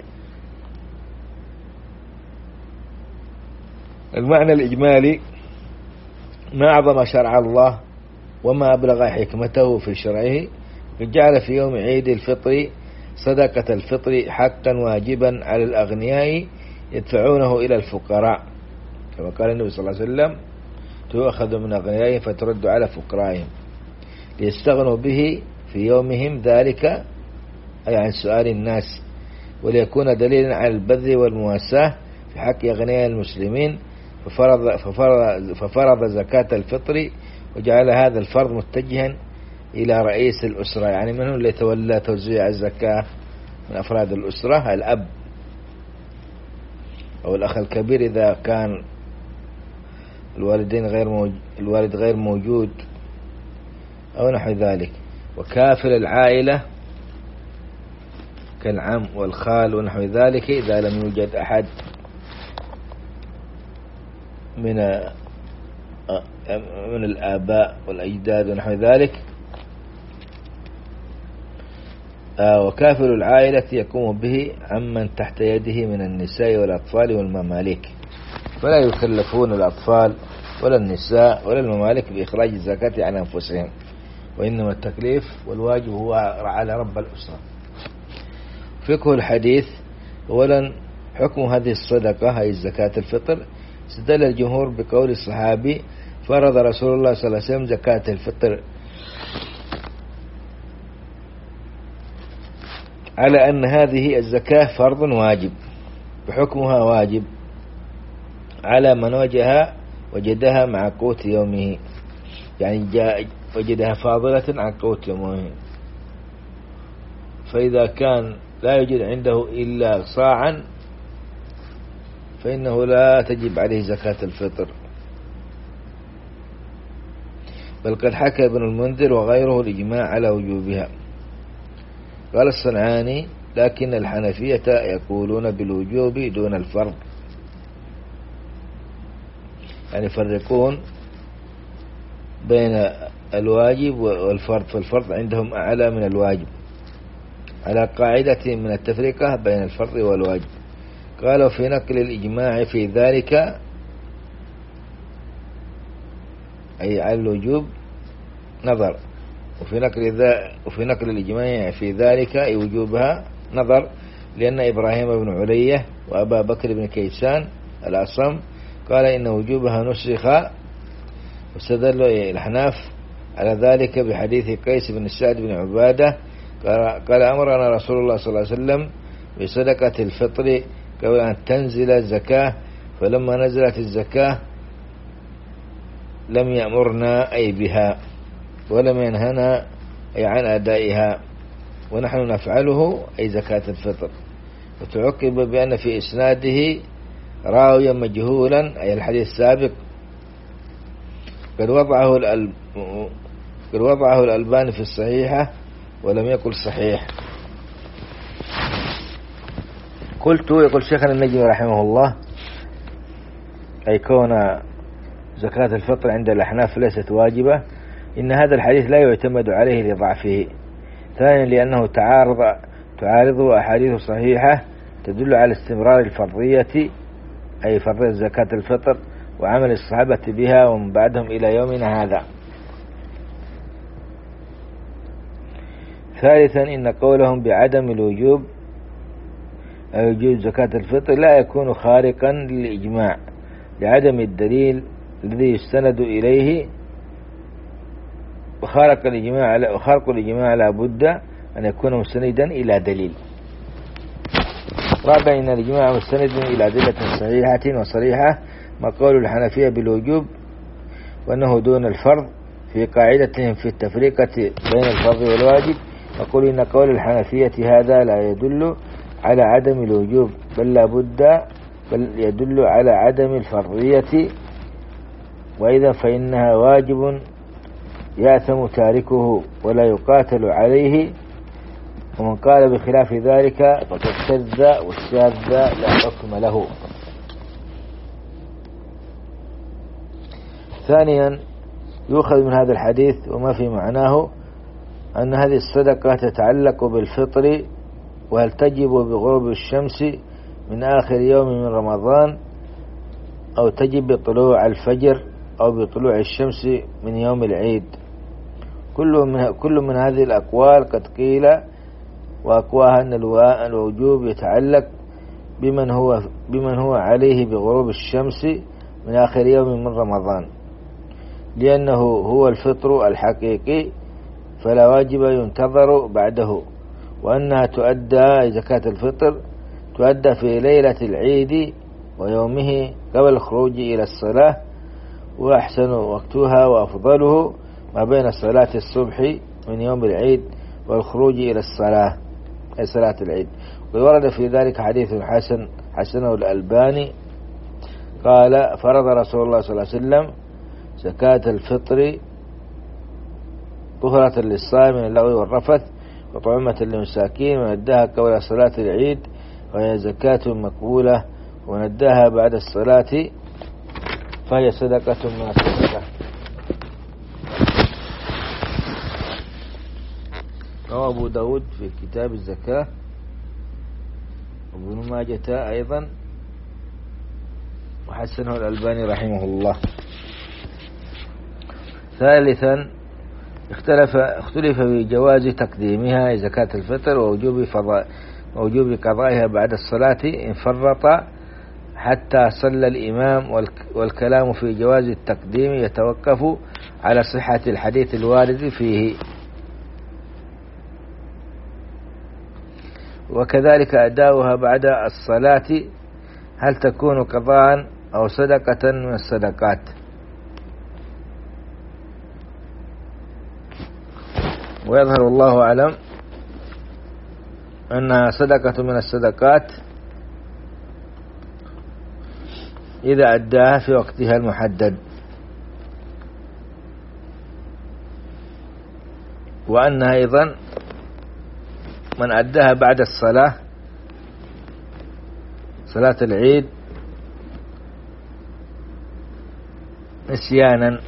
المعنى الإجمالي: ما أعظم شرع الله وما أبلغ حكمته في شرعه، قد جعل في يوم عيد الفطر صدقة الفطر حقا واجبا على الأغنياء يدفعونه إلى الفقراء، كما قال النبي صلى الله عليه وسلم: تؤخذ من أغنيائهم فترد على فقرائهم، ليستغنوا به في يومهم ذلك، أي عن سؤال الناس، وليكون دليلا على البذل والمواساة في حق أغنياء المسلمين. ففرض زكاة الفطر، وجعل هذا الفرض متجها إلى رئيس الأسرة، يعني من هو اللي يتولى توزيع الزكاة من أفراد الأسرة؟ الأب أو الأخ الكبير إذا كان الوالد غير موجود أو نحو ذلك، وكافل العائلة كالعم والخال ونحو ذلك إذا لم يوجد أحد من الآباء والأجداد ونحو ذلك. وكافل العائلة يقوم به عمن تحت يده من النساء والأطفال والمماليك، فلا يكلفون الأطفال ولا النساء ولا المماليك بإخراج الزكاة عن أنفسهم، وإنما التكليف والواجب هو على رب الأسرة. فقه الحديث: أولا حكم هذه الصدقة أي زكاة الفطر. استدل الجمهور بقول الصحابي: فرض رسول الله صلى الله عليه وسلم زكاة الفطر، على أن هذه الزكاة فرض واجب، وحكمها واجب على من وجدها مع قوت يومه، يعني وجدها فاضلة عن قوت يومه. فإذا كان لا يوجد عنده إلا صاعا فإنه لا تجب عليه زكاة الفطر. بل قد حكى ابن المنذر وغيره الإجماع على وجوبها. قال الصنعاني: لكن الحنفية يقولون بالوجوب دون الفرض، يعني يفرقون بين الواجب والفرض، فالفرض عندهم أعلى من الواجب، على قاعدة من التفرقة بين الفرض والواجب. قالوا في نقل الإجماع في ذلك، أي على الوجوب، نظر، وفي نقل الإجماع في ذلك أي وجوبها نظر، لأن إبراهيم بن علية وأبا بكر بن كيسان الأصم قال إن وجوبها نسخ واستدل الأحناف على ذلك بحديث قيس بن سعد بن عبادة قال أمرنا رسول الله صلى الله عليه وسلم بصدقة الفطر قبل أن تنزل الزكاة، فلما نزلت الزكاة لم يأمرنا أي بها ولم ينهنا أي عن أدائها، ونحن نفعله أي زكاة الفطر. وتعقب بأن في إسناده راويا مجهولا أي الحديث السابق قد وضعه الألباني في الصحيحة ولم يقل صحيح. قلت يقول شيخنا النجمي رحمه الله أي كون زكاة الفطر عند الأحناف ليست واجبة، إن هذا الحديث لا يعتمد عليه لضعفه. ثانيا لأنه تعارض أحاديث صحيحة تدل على استمرار الفرضية أي فرضية زكاة الفطر وعمل الصحابة بها ومن بعدهم إلى يومنا هذا. ثالثا إن قولهم بعدم الوجوب أي وجوب زكاة الفطر لا يكون خارقا للإجماع لعدم الدليل الذي يستند إليه، وخارق الإجماع لا بد أن يكون مستندا إلى دليل. رابعا إن الإجماع مستند إلى أدلة صحيحة وصريحة، ما قول الحنفية بالوجوب وأنه دون الفرض في قاعدتهم في التفرقة بين الفرض والواجب، نقول إن قول الحنفية هذا لا يدل على عدم الوجوب بل يدل على عدم الفرضية، وإذا فإنها واجب يأثم تاركه ولا يقاتل عليه، ومن قال بخلاف ذلك فقد شذ والشاذ لا حكم له. ثانيا يؤخذ من هذا الحديث وما في معناه أن هذه الصدقة تتعلق بالفطر، وهل تجب بغروب الشمس من آخر يوم من رمضان أو تجب بطلوع الفجر أو بطلوع الشمس من يوم العيد. كل من هذه الأقوال قد قيل، وأقواها أن الوجوب يتعلق بمن هو عليه بغروب الشمس من آخر يوم من رمضان، لأنه هو الفطر الحقيقي فلا واجب ينتظر بعده، وأنها تؤدى زكاة الفطر تؤدى في ليلة العيد ويومه قبل الخروج إلى الصلاة، وأحسن وقتها وأفضله ما بين صلاة الصبح من يوم العيد والخروج إلى الصلاة أي صلاة العيد. وورد في ذلك حديث حسنه الألباني قال فرض رسول الله صلى الله عليه وسلم زكاة الفطر طهرة للصائم من اللغو والرفث وطعمة للمساكين، ونداها قبل صلاة العيد وهي زكاة مقبولة، ونداها بعد الصلاة فهي صدقة من الصدقة. رواه أبو داود في كتاب الزكاة وابن ماجة أيضا وحسنه الألباني رحمه الله. ثالثا اختلف في جواز تقديمها زكاة الفطر ووجوب قضائها بعد الصلاة إن فرط حتى صلى الإمام، والكلام في جواز التقديم يتوقف على صحة الحديث الوارد فيه، وكذلك أداؤها بعد الصلاة هل تكون قضاء أو صدقة من الصدقات. ويظهر الله أعلم أنها صدقة من الصدقات إذا أداها في وقتها المحدد، وأنها أيضا من أداها بعد الصلاة صلاة العيد نسيانا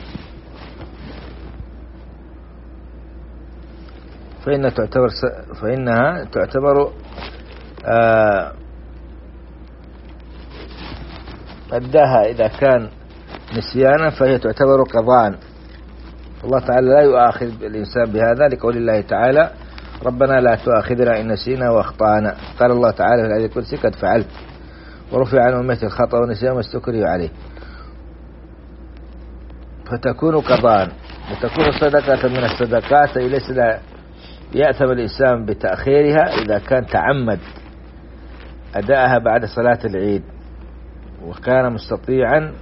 فإنها تعتبر أداها إذا كان نسيانا فهي تعتبر قضاء. الله تعالى لا يؤاخذ الإنسان بهذا لقول الله تعالى ربنا لا تؤاخذنا إن نسينا وأخطأنا. قال الله تعالى في الآية الكرسي قد فعلت ورفع عن أمتي الخطأ والنسيان ما استكرهوا عليه. فتكون قضاء، وتكون صدقة من الصدقات أي ليس يأثم الإنسان بتأخيرها إذا كان تعمد أداءها بعد صلاة العيد وكان مستطيعا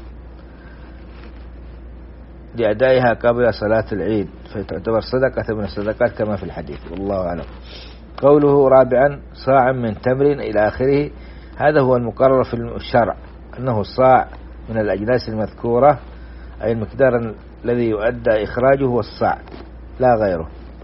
لأدائها قبل صلاة العيد، فتعتبر صدقة من الصدقات كما في الحديث، والله أعلم. قوله رابعا صاع من تمر إلى آخره، هذا هو المقرر في الشرع أنه صاع من الأجناس المذكورة، أي المقدار الذي يؤدى إخراجه هو الصاع لا غيره.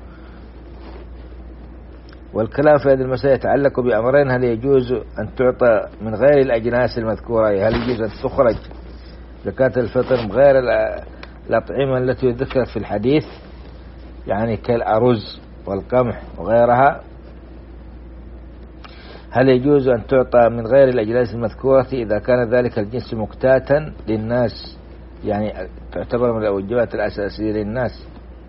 والكلام في هذه المسألة يتعلق بأمرين: هل يجوز أن تعطى من غير الأجناس المذكورة، هل يجوز أن تخرج زكاة الفطر من غير الأطعمة التي ذكرت في الحديث، يعني كالأرز والقمح وغيرها، هل يجوز أن تعطى من غير الأجناس المذكورة إذا كان ذلك الجنس مقتاتا للناس، يعني تعتبر من الواجبات الأساسية للناس؟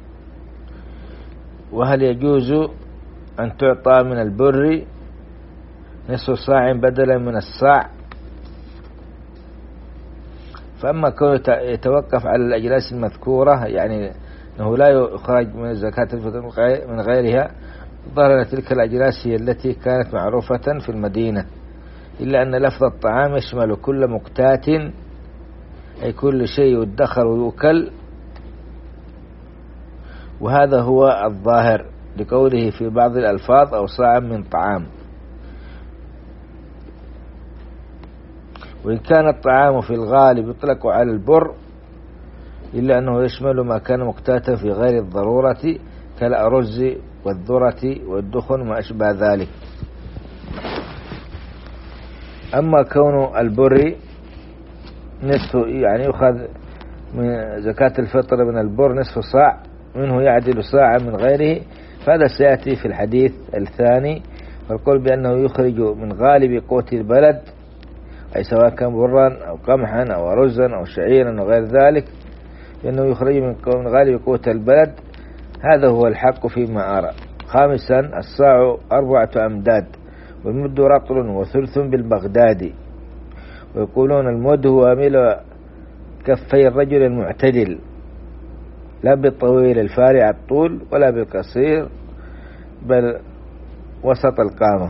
وهل يجوز أن تعطى من البر نصف صاع بدلا من الصاع؟ فأما كونه يتوقف على الأجناس المذكورة، يعني أنه لا يخرج من زكاة الفطر من غيرها، ظهر أن تلك الأجناس هي التي كانت معروفة في المدينة، إلا أن لفظ الطعام يشمل كل مقتات، أي كل شيء يدخر ويؤكل، وهذا هو الظاهر لقوله في بعض الألفاظ أو صاع من طعام. وإن كان الطعام في الغالب يطلق على البر، إلا أنه يشمل ما كان مقتاتا في غير الضرورة كالأرز والذرة والدخن وما أشبه ذلك. أما كون البر نصف، يعني يؤخذ من زكاة الفطر من البر نصف صاع منه يعدل صاعا من غيره، فهذا سيأتي في الحديث الثاني، والقول بأنه يخرج من غالب قوت البلد، أي سواء كان برا أو قمحا أو رزا أو شعيرا وغير ذلك، لأنه يخرج من غالب قوت البلد، هذا هو الحق فيما أرى. خامسا الصاع 4 أمداد، والمد رطل وثلث بالبغداد، ويقولون المد هو ملء كفي الرجل المعتدل، لا بالطويل الفارع الطول ولا بالقصير بل وسط القامة.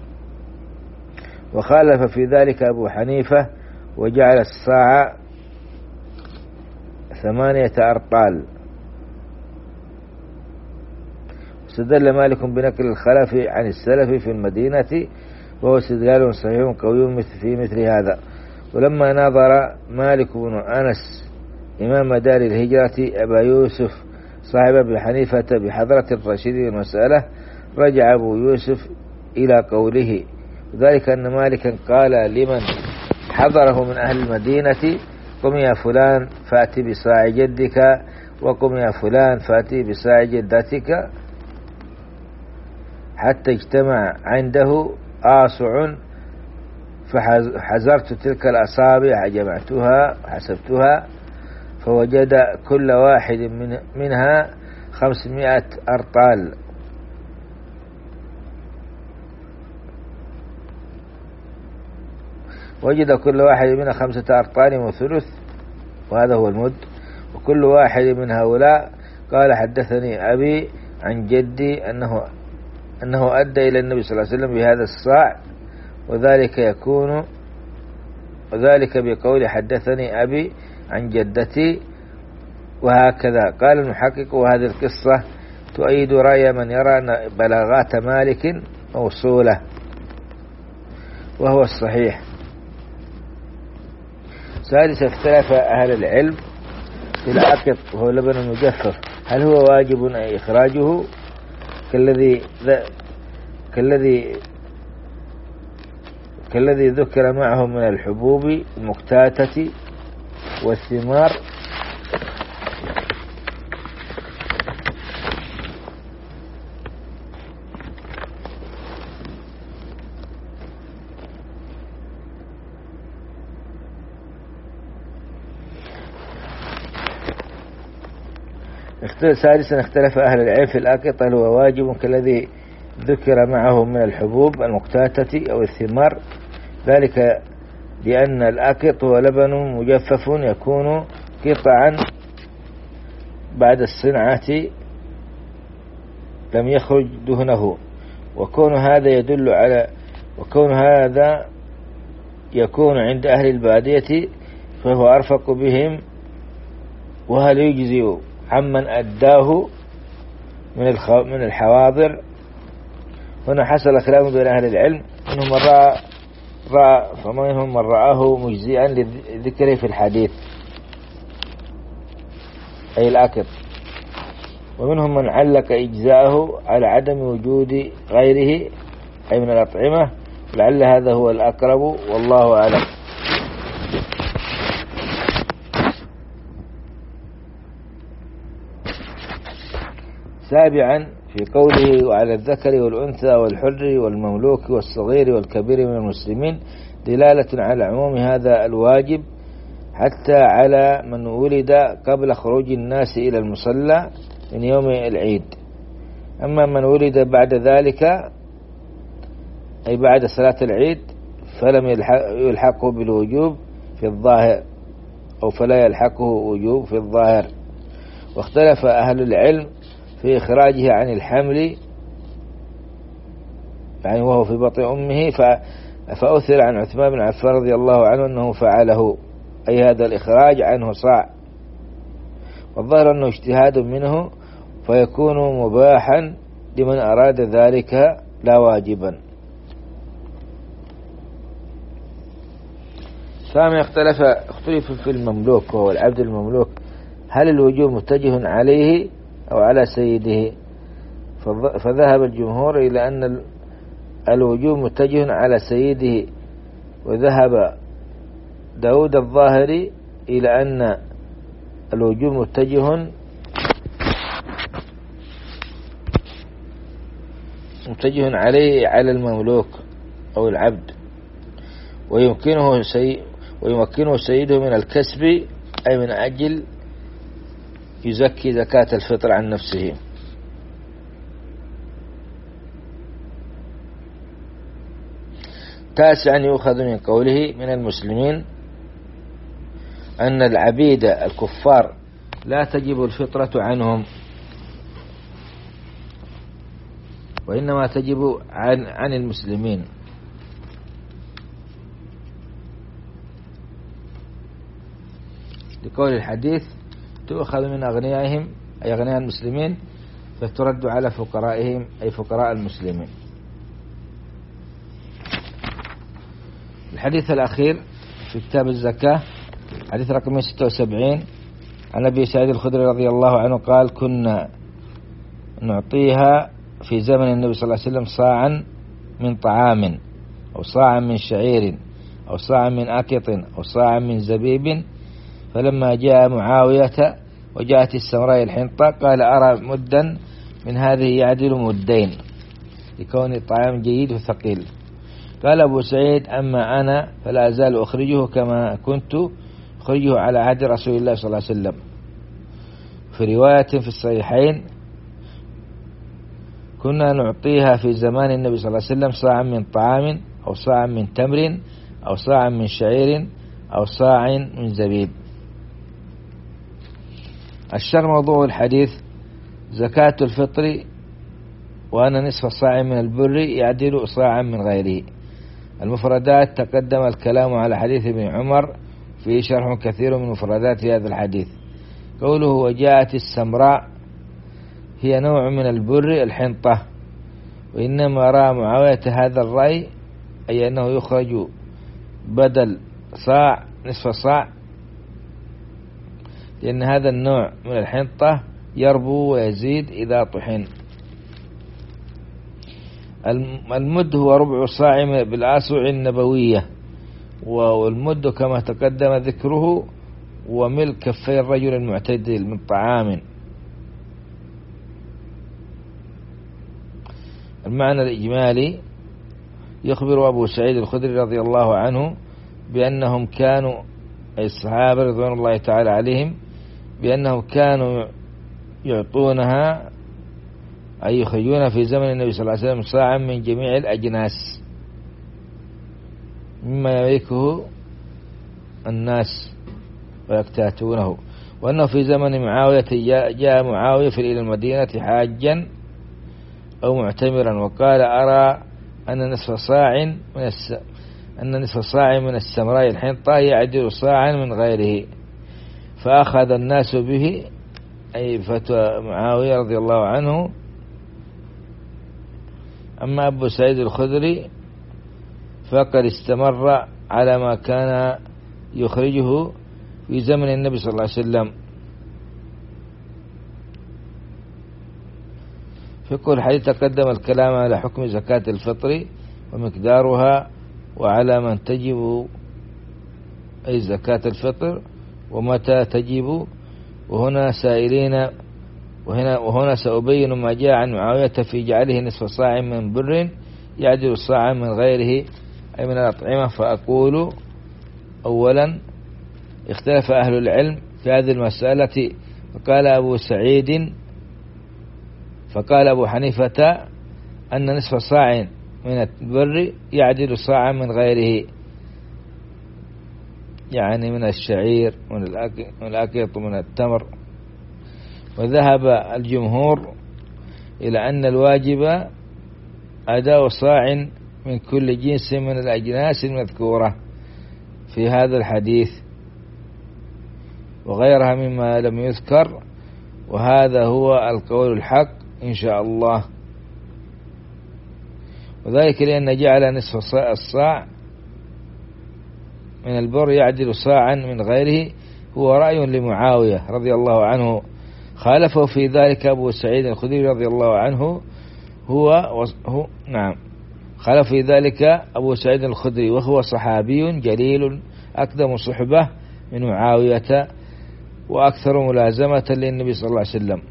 وخالف في ذلك أبو حنيفة وجعل الصاع 8 أرطال. استدل مالك بنقل الخلف عن السلف في المدينة، وهو استدلال صحيح قوي في مثل هذا. ولما ناظر مالك بن أنس إمام دار الهجرة أبا يوسف صاحب أبي حنيفة بحضرة الرشيد المسألة، رجع أبو يوسف إلى قوله، وذلك أن مالكا قال لمن حضره من أهل المدينة: قم يا فلان فأتي بصاع جدك، وقم يا فلان فأتي بصاع جدتك، حتى اجتمع عنده آصع، فحزرت تلك الأصابع جمعتها وحسبتها، فوجد كل واحد منها 500 أرطال. وجد كل واحد منها 5 أرطال وثلث، وهذا هو المد. وكل واحد من هؤلاء قال حدثني أبي عن جدي أنه أدى إلى النبي صلى الله عليه وسلم بهذا الصاع، وذلك بقول حدثني أبي عن جدتي. وهكذا قال المحقق: وهذه القصة تؤيد رأي من يرى أن بلاغات مالك موصولة، وهو الصحيح. سادسا اختلف أهل العلم في العقد وهو لبن المجفف، هل هو واجب إخراجه كالذي ذكر معه من الحبوب المقتاتة والثمار، سادسا اختلف أهل العلم في الأقط هل هو واجب كالذي ذكر معه من الحبوب المقتاتة أو الثمار، ذلك لأن الأقط هو لبن مجفف يكون قطعا بعد الصنعة لم يخرج دهنه، وكون هذا يكون عند أهل البادية فهو أرفق بهم. وهل يجزئ عمن أداه من الحواضر؟ هنا حصل خلاف بين أهل العلم، منهم من رأى فمنهم من رآه مجزئا لذكره في الحديث أي الأكل، ومنهم من علق إجزاءه على عدم وجود غيره أي من الأطعمة، لعل هذا هو الأقرب والله أعلم. سابعا في قوله وعلى الذكر والأنثى والحر والمملوك والصغير والكبير من المسلمين دلالة على عموم هذا الواجب حتى على من ولد قبل خروج الناس إلى المصلى من يوم العيد. أما من ولد بعد ذلك أي بعد صلاة العيد فلم يلحقه بالوجوب في الظاهر، أو فلا يلحقه وجوب في الظاهر. واختلف أهل العلم في إخراجه عن الحمل، يعني وهو في بطن أمه، فأثر عن عثمان بن عفان رضي الله عنه أنه فعله، أي هذا الإخراج عنه صاع، والظاهر أنه اجتهاد منه فيكون مباحا لمن أراد ذلك لا واجبا. ثانيا اختلف في المملوك وهو العبد المملوك، هل الوجوب متجه عليه أو على سيده؟ فذهب الجمهور إلى أن الوجوب متجه على سيده، وذهب داود الظاهري إلى أن الوجوب متجه عليه على المملوك أو العبد، ويمكنه سيده من الكسب أي من أجل يزكي زكاة الفطر عن نفسه. تاسعا يؤخذ من قوله من المسلمين أن العبيد الكفار لا تجب الفطرة عنهم، وإنما تجب عن المسلمين، لقول الحديث تؤخذ من أغنيائهم أي أغنياء المسلمين فترد على فقرائهم أي فقراء المسلمين. الحديث الأخير في كتاب الزكاة حديث رقم 76 عن أبي سعيد الخدري رضي الله عنه قال كنا نعطيها في زمن النبي صلى الله عليه وسلم صاعا من طعام أو صاعا من شعير أو صاعا من أكط أو صاعا من زبيب، فلما جاء معاوية وجاءت السمراء الحنطة قال أرى مدا من هذه يعدل مدين لكون الطعام جيد وثقيل. قال أبو سعيد أما أنا فلا أزال أخرجه كما كنت أخرجه على عهد رسول الله صلى الله عليه وسلم. في رواية في الصحيحين كنا نعطيها في زمان النبي صلى الله عليه وسلم صاعا من طعام أو صاعا من تمر أو صاعا من شعير أو صاع من زبيب. الشر موضوع الحديث زكاة الفطر وأن نصف صاع من البر يعدل صاعا من غيره. المفردات تقدم الكلام على حديث ابن عمر فيه شرح كثير من مفردات هذا الحديث. قوله وجاءت السمراء هي نوع من البر الحنطة، وإنما رأى معاوية هذا الرأي أي أنه يخرج بدل صاع نصف صاع، لأن هذا النوع من الحنطة يربو ويزيد إذا طحن. المد هو ربع صاع بالآصع النبوية، والمد كما تقدم ذكره وملء كفي الرجل المعتدل من طعام. المعنى الإجمالي يخبر أبو سعيد الخدري رضي الله عنه بأنهم كانوا أي الصحابة رضوان الله تعالى عليهم بأنهم كانوا يعطونها أي يخرجون في زمن النبي صلى الله عليه وسلم صاعا من جميع الأجناس مما يملكه الناس ويقتاتونه، وأنه في زمن معاوية جاء معاوية إلى المدينة حاجا أو معتمرا وقال أرى أن نصف صاع من السمراء الحنطة يعدل صاعا من غيره، فأخذ الناس به، أي فتوى معاوية رضي الله عنه. أما أبو سعيد الخدري فقد استمر على ما كان يخرجه في زمن النبي صلى الله عليه وسلم. في كل حديث تقدم الكلام على حكم زكاة الفطر ومقدارها وعلى من تجب أي زكاة الفطر ومتى تجب، وهنا سأبين ما جاء عن معاوية في جعله نصف صاع من بر يعدل صاعا من غيره أي من الأطعمة. فأقول أولا اختلف أهل العلم في هذه المسألة، فقال أبو حنيفة أن نصف صاع من البر يعدل صاعا من غيره، يعني من الشعير من الأكيط من التمر. وذهب الجمهور إلى أن الواجب أداء صاع من كل جنس من الأجناس المذكورة في هذا الحديث وغيرها مما لم يذكر، وهذا هو القول الحق إن شاء الله. وذلك لأن جعل نصف الصاع من البر يعدل صاعا من غيره هو رأي لمعاوية رضي الله عنه، خالفه في ذلك أبو سعيد الخدري رضي الله عنه خالف في ذلك أبو سعيد الخدري وهو صحابي جليل أقدم صحبة من معاوية وأكثر ملازمة للنبي صلى الله عليه وسلم.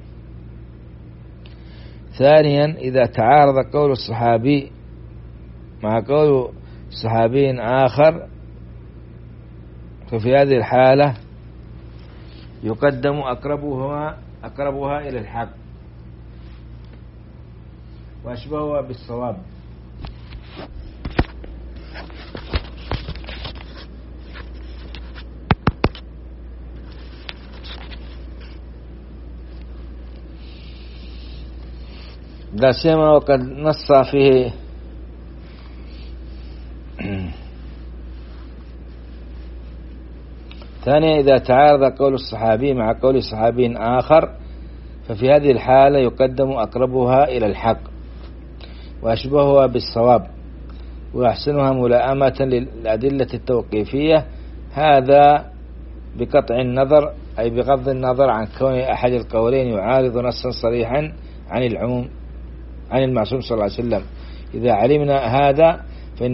ثانيا إذا تعارض قول الصحابي مع قول صحابي آخر ففي هذه الحالة يقدم أقربها إلى الحق وأشبهها بالصواب. لا سيما وقد نص فيه ثانيا إذا تعارض قول الصحابي مع قول صحابي آخر ففي هذه الحالة يقدم أقربها إلى الحق وأشبهها بالصواب وأحسنها ملائمة للأدلة التوقيفية، هذا بقطع النظر أي بغض النظر عن كون أحد القولين يعارض نصا صريحا عن المعصوم صلى الله عليه وسلم. إذا علمنا هذا فإن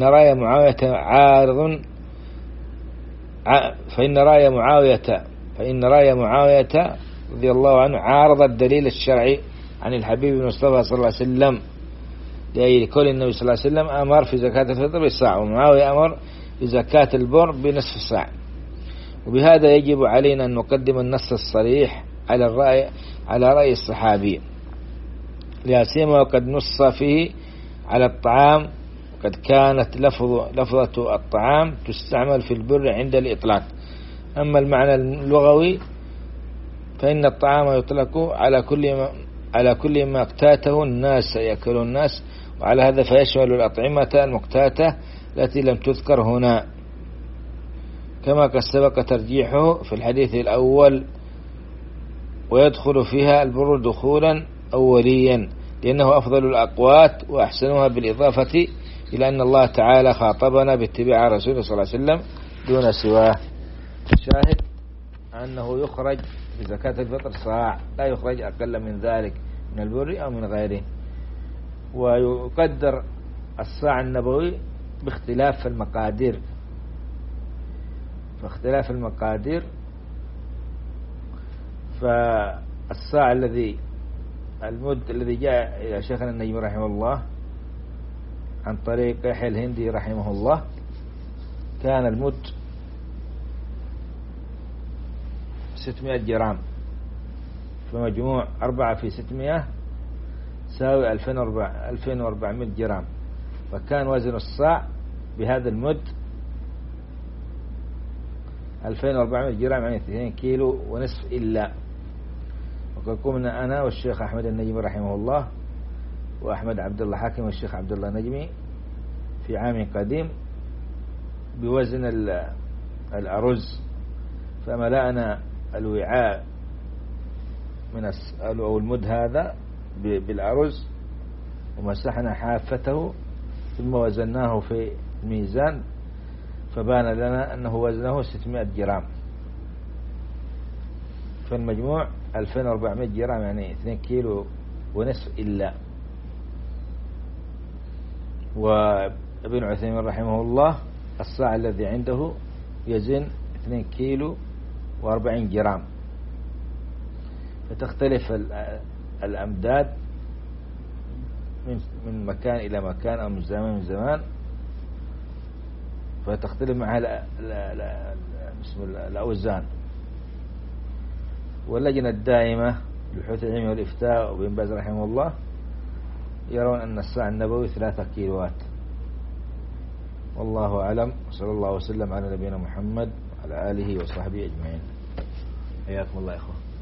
رأي معاوية رضي الله عنه عارض الدليل الشرعي عن الحبيب المصطفى صلى الله عليه وسلم، لقول النبي صلى الله عليه وسلم أمر في زكاة الفطر بالصاع ومعاوية أمر في زكاة البر بنصف الصاع. وبهذا يجب علينا أن نقدم النص الصريح على رأي الصحابي، لا سيما وقد نص فيه على الطعام، وقد كانت لفظة الطعام تستعمل في البر عند الإطلاق. أما المعنى اللغوي فإن الطعام يطلق على كل ما اقتاته الناس يأكل الناس، وعلى هذا فيشمل الأطعمة المقتاتة التي لم تذكر هنا، كما قد سبق ترجيحه في الحديث الأول، ويدخل فيها البر دخولا أوليا لأنه أفضل الأقوات وأحسنها، بالإضافة إلى أن الله تعالى خاطبنا باتباع رسوله صلى الله عليه وسلم دون سواه. شاهد أنه يخرج بزكاة الفطر صاع، لا يخرج أقل من ذلك من البر أو من غيره. ويقدر الصاع النبوي باختلاف المقادير، فاختلاف المقادير فالصاع المد الذي جاء إلى شيخنا النجم رحمه الله عن طريق يحيى الهندي رحمه الله كان المد 600 جرام، فمجموع 4 في 600 ساوي 2400 جرام، فكان وزن الصاع بهذا المد 2400 جرام يعني 2 كيلو ونصف إلا. وقد قمنا أنا والشيخ أحمد النجمي رحمه الله وأحمد عبد الله حاكم والشيخ عبد الله النجمي في عام قديم بوزن الأرز، فملأنا الوعاء من أو المد هذا بالأرز ومسحنا حافته، ثم وزناه في الميزان فبان لنا أنه وزنه 600 جرام، فالمجموع 2400 جرام يعني 2 كيلو ونصف إلا. وابن عثيمين رحمه الله الصاع الذي عنده يزن 2 كيلو و40 جرام، فتختلف الأمداد من مكان إلى مكان أو من زمان من زمان، فتختلف معها الأوزان. واللجنة الدائمة للبحوث العلمية والإفتاء وابن باز رحمه الله يرون أن الصاع النبوي 3 كيلوات. والله أعلم، وصلى الله وسلم على نبينا محمد وعلى آله وصحبه أجمعين. حياكم الله يا إخوة.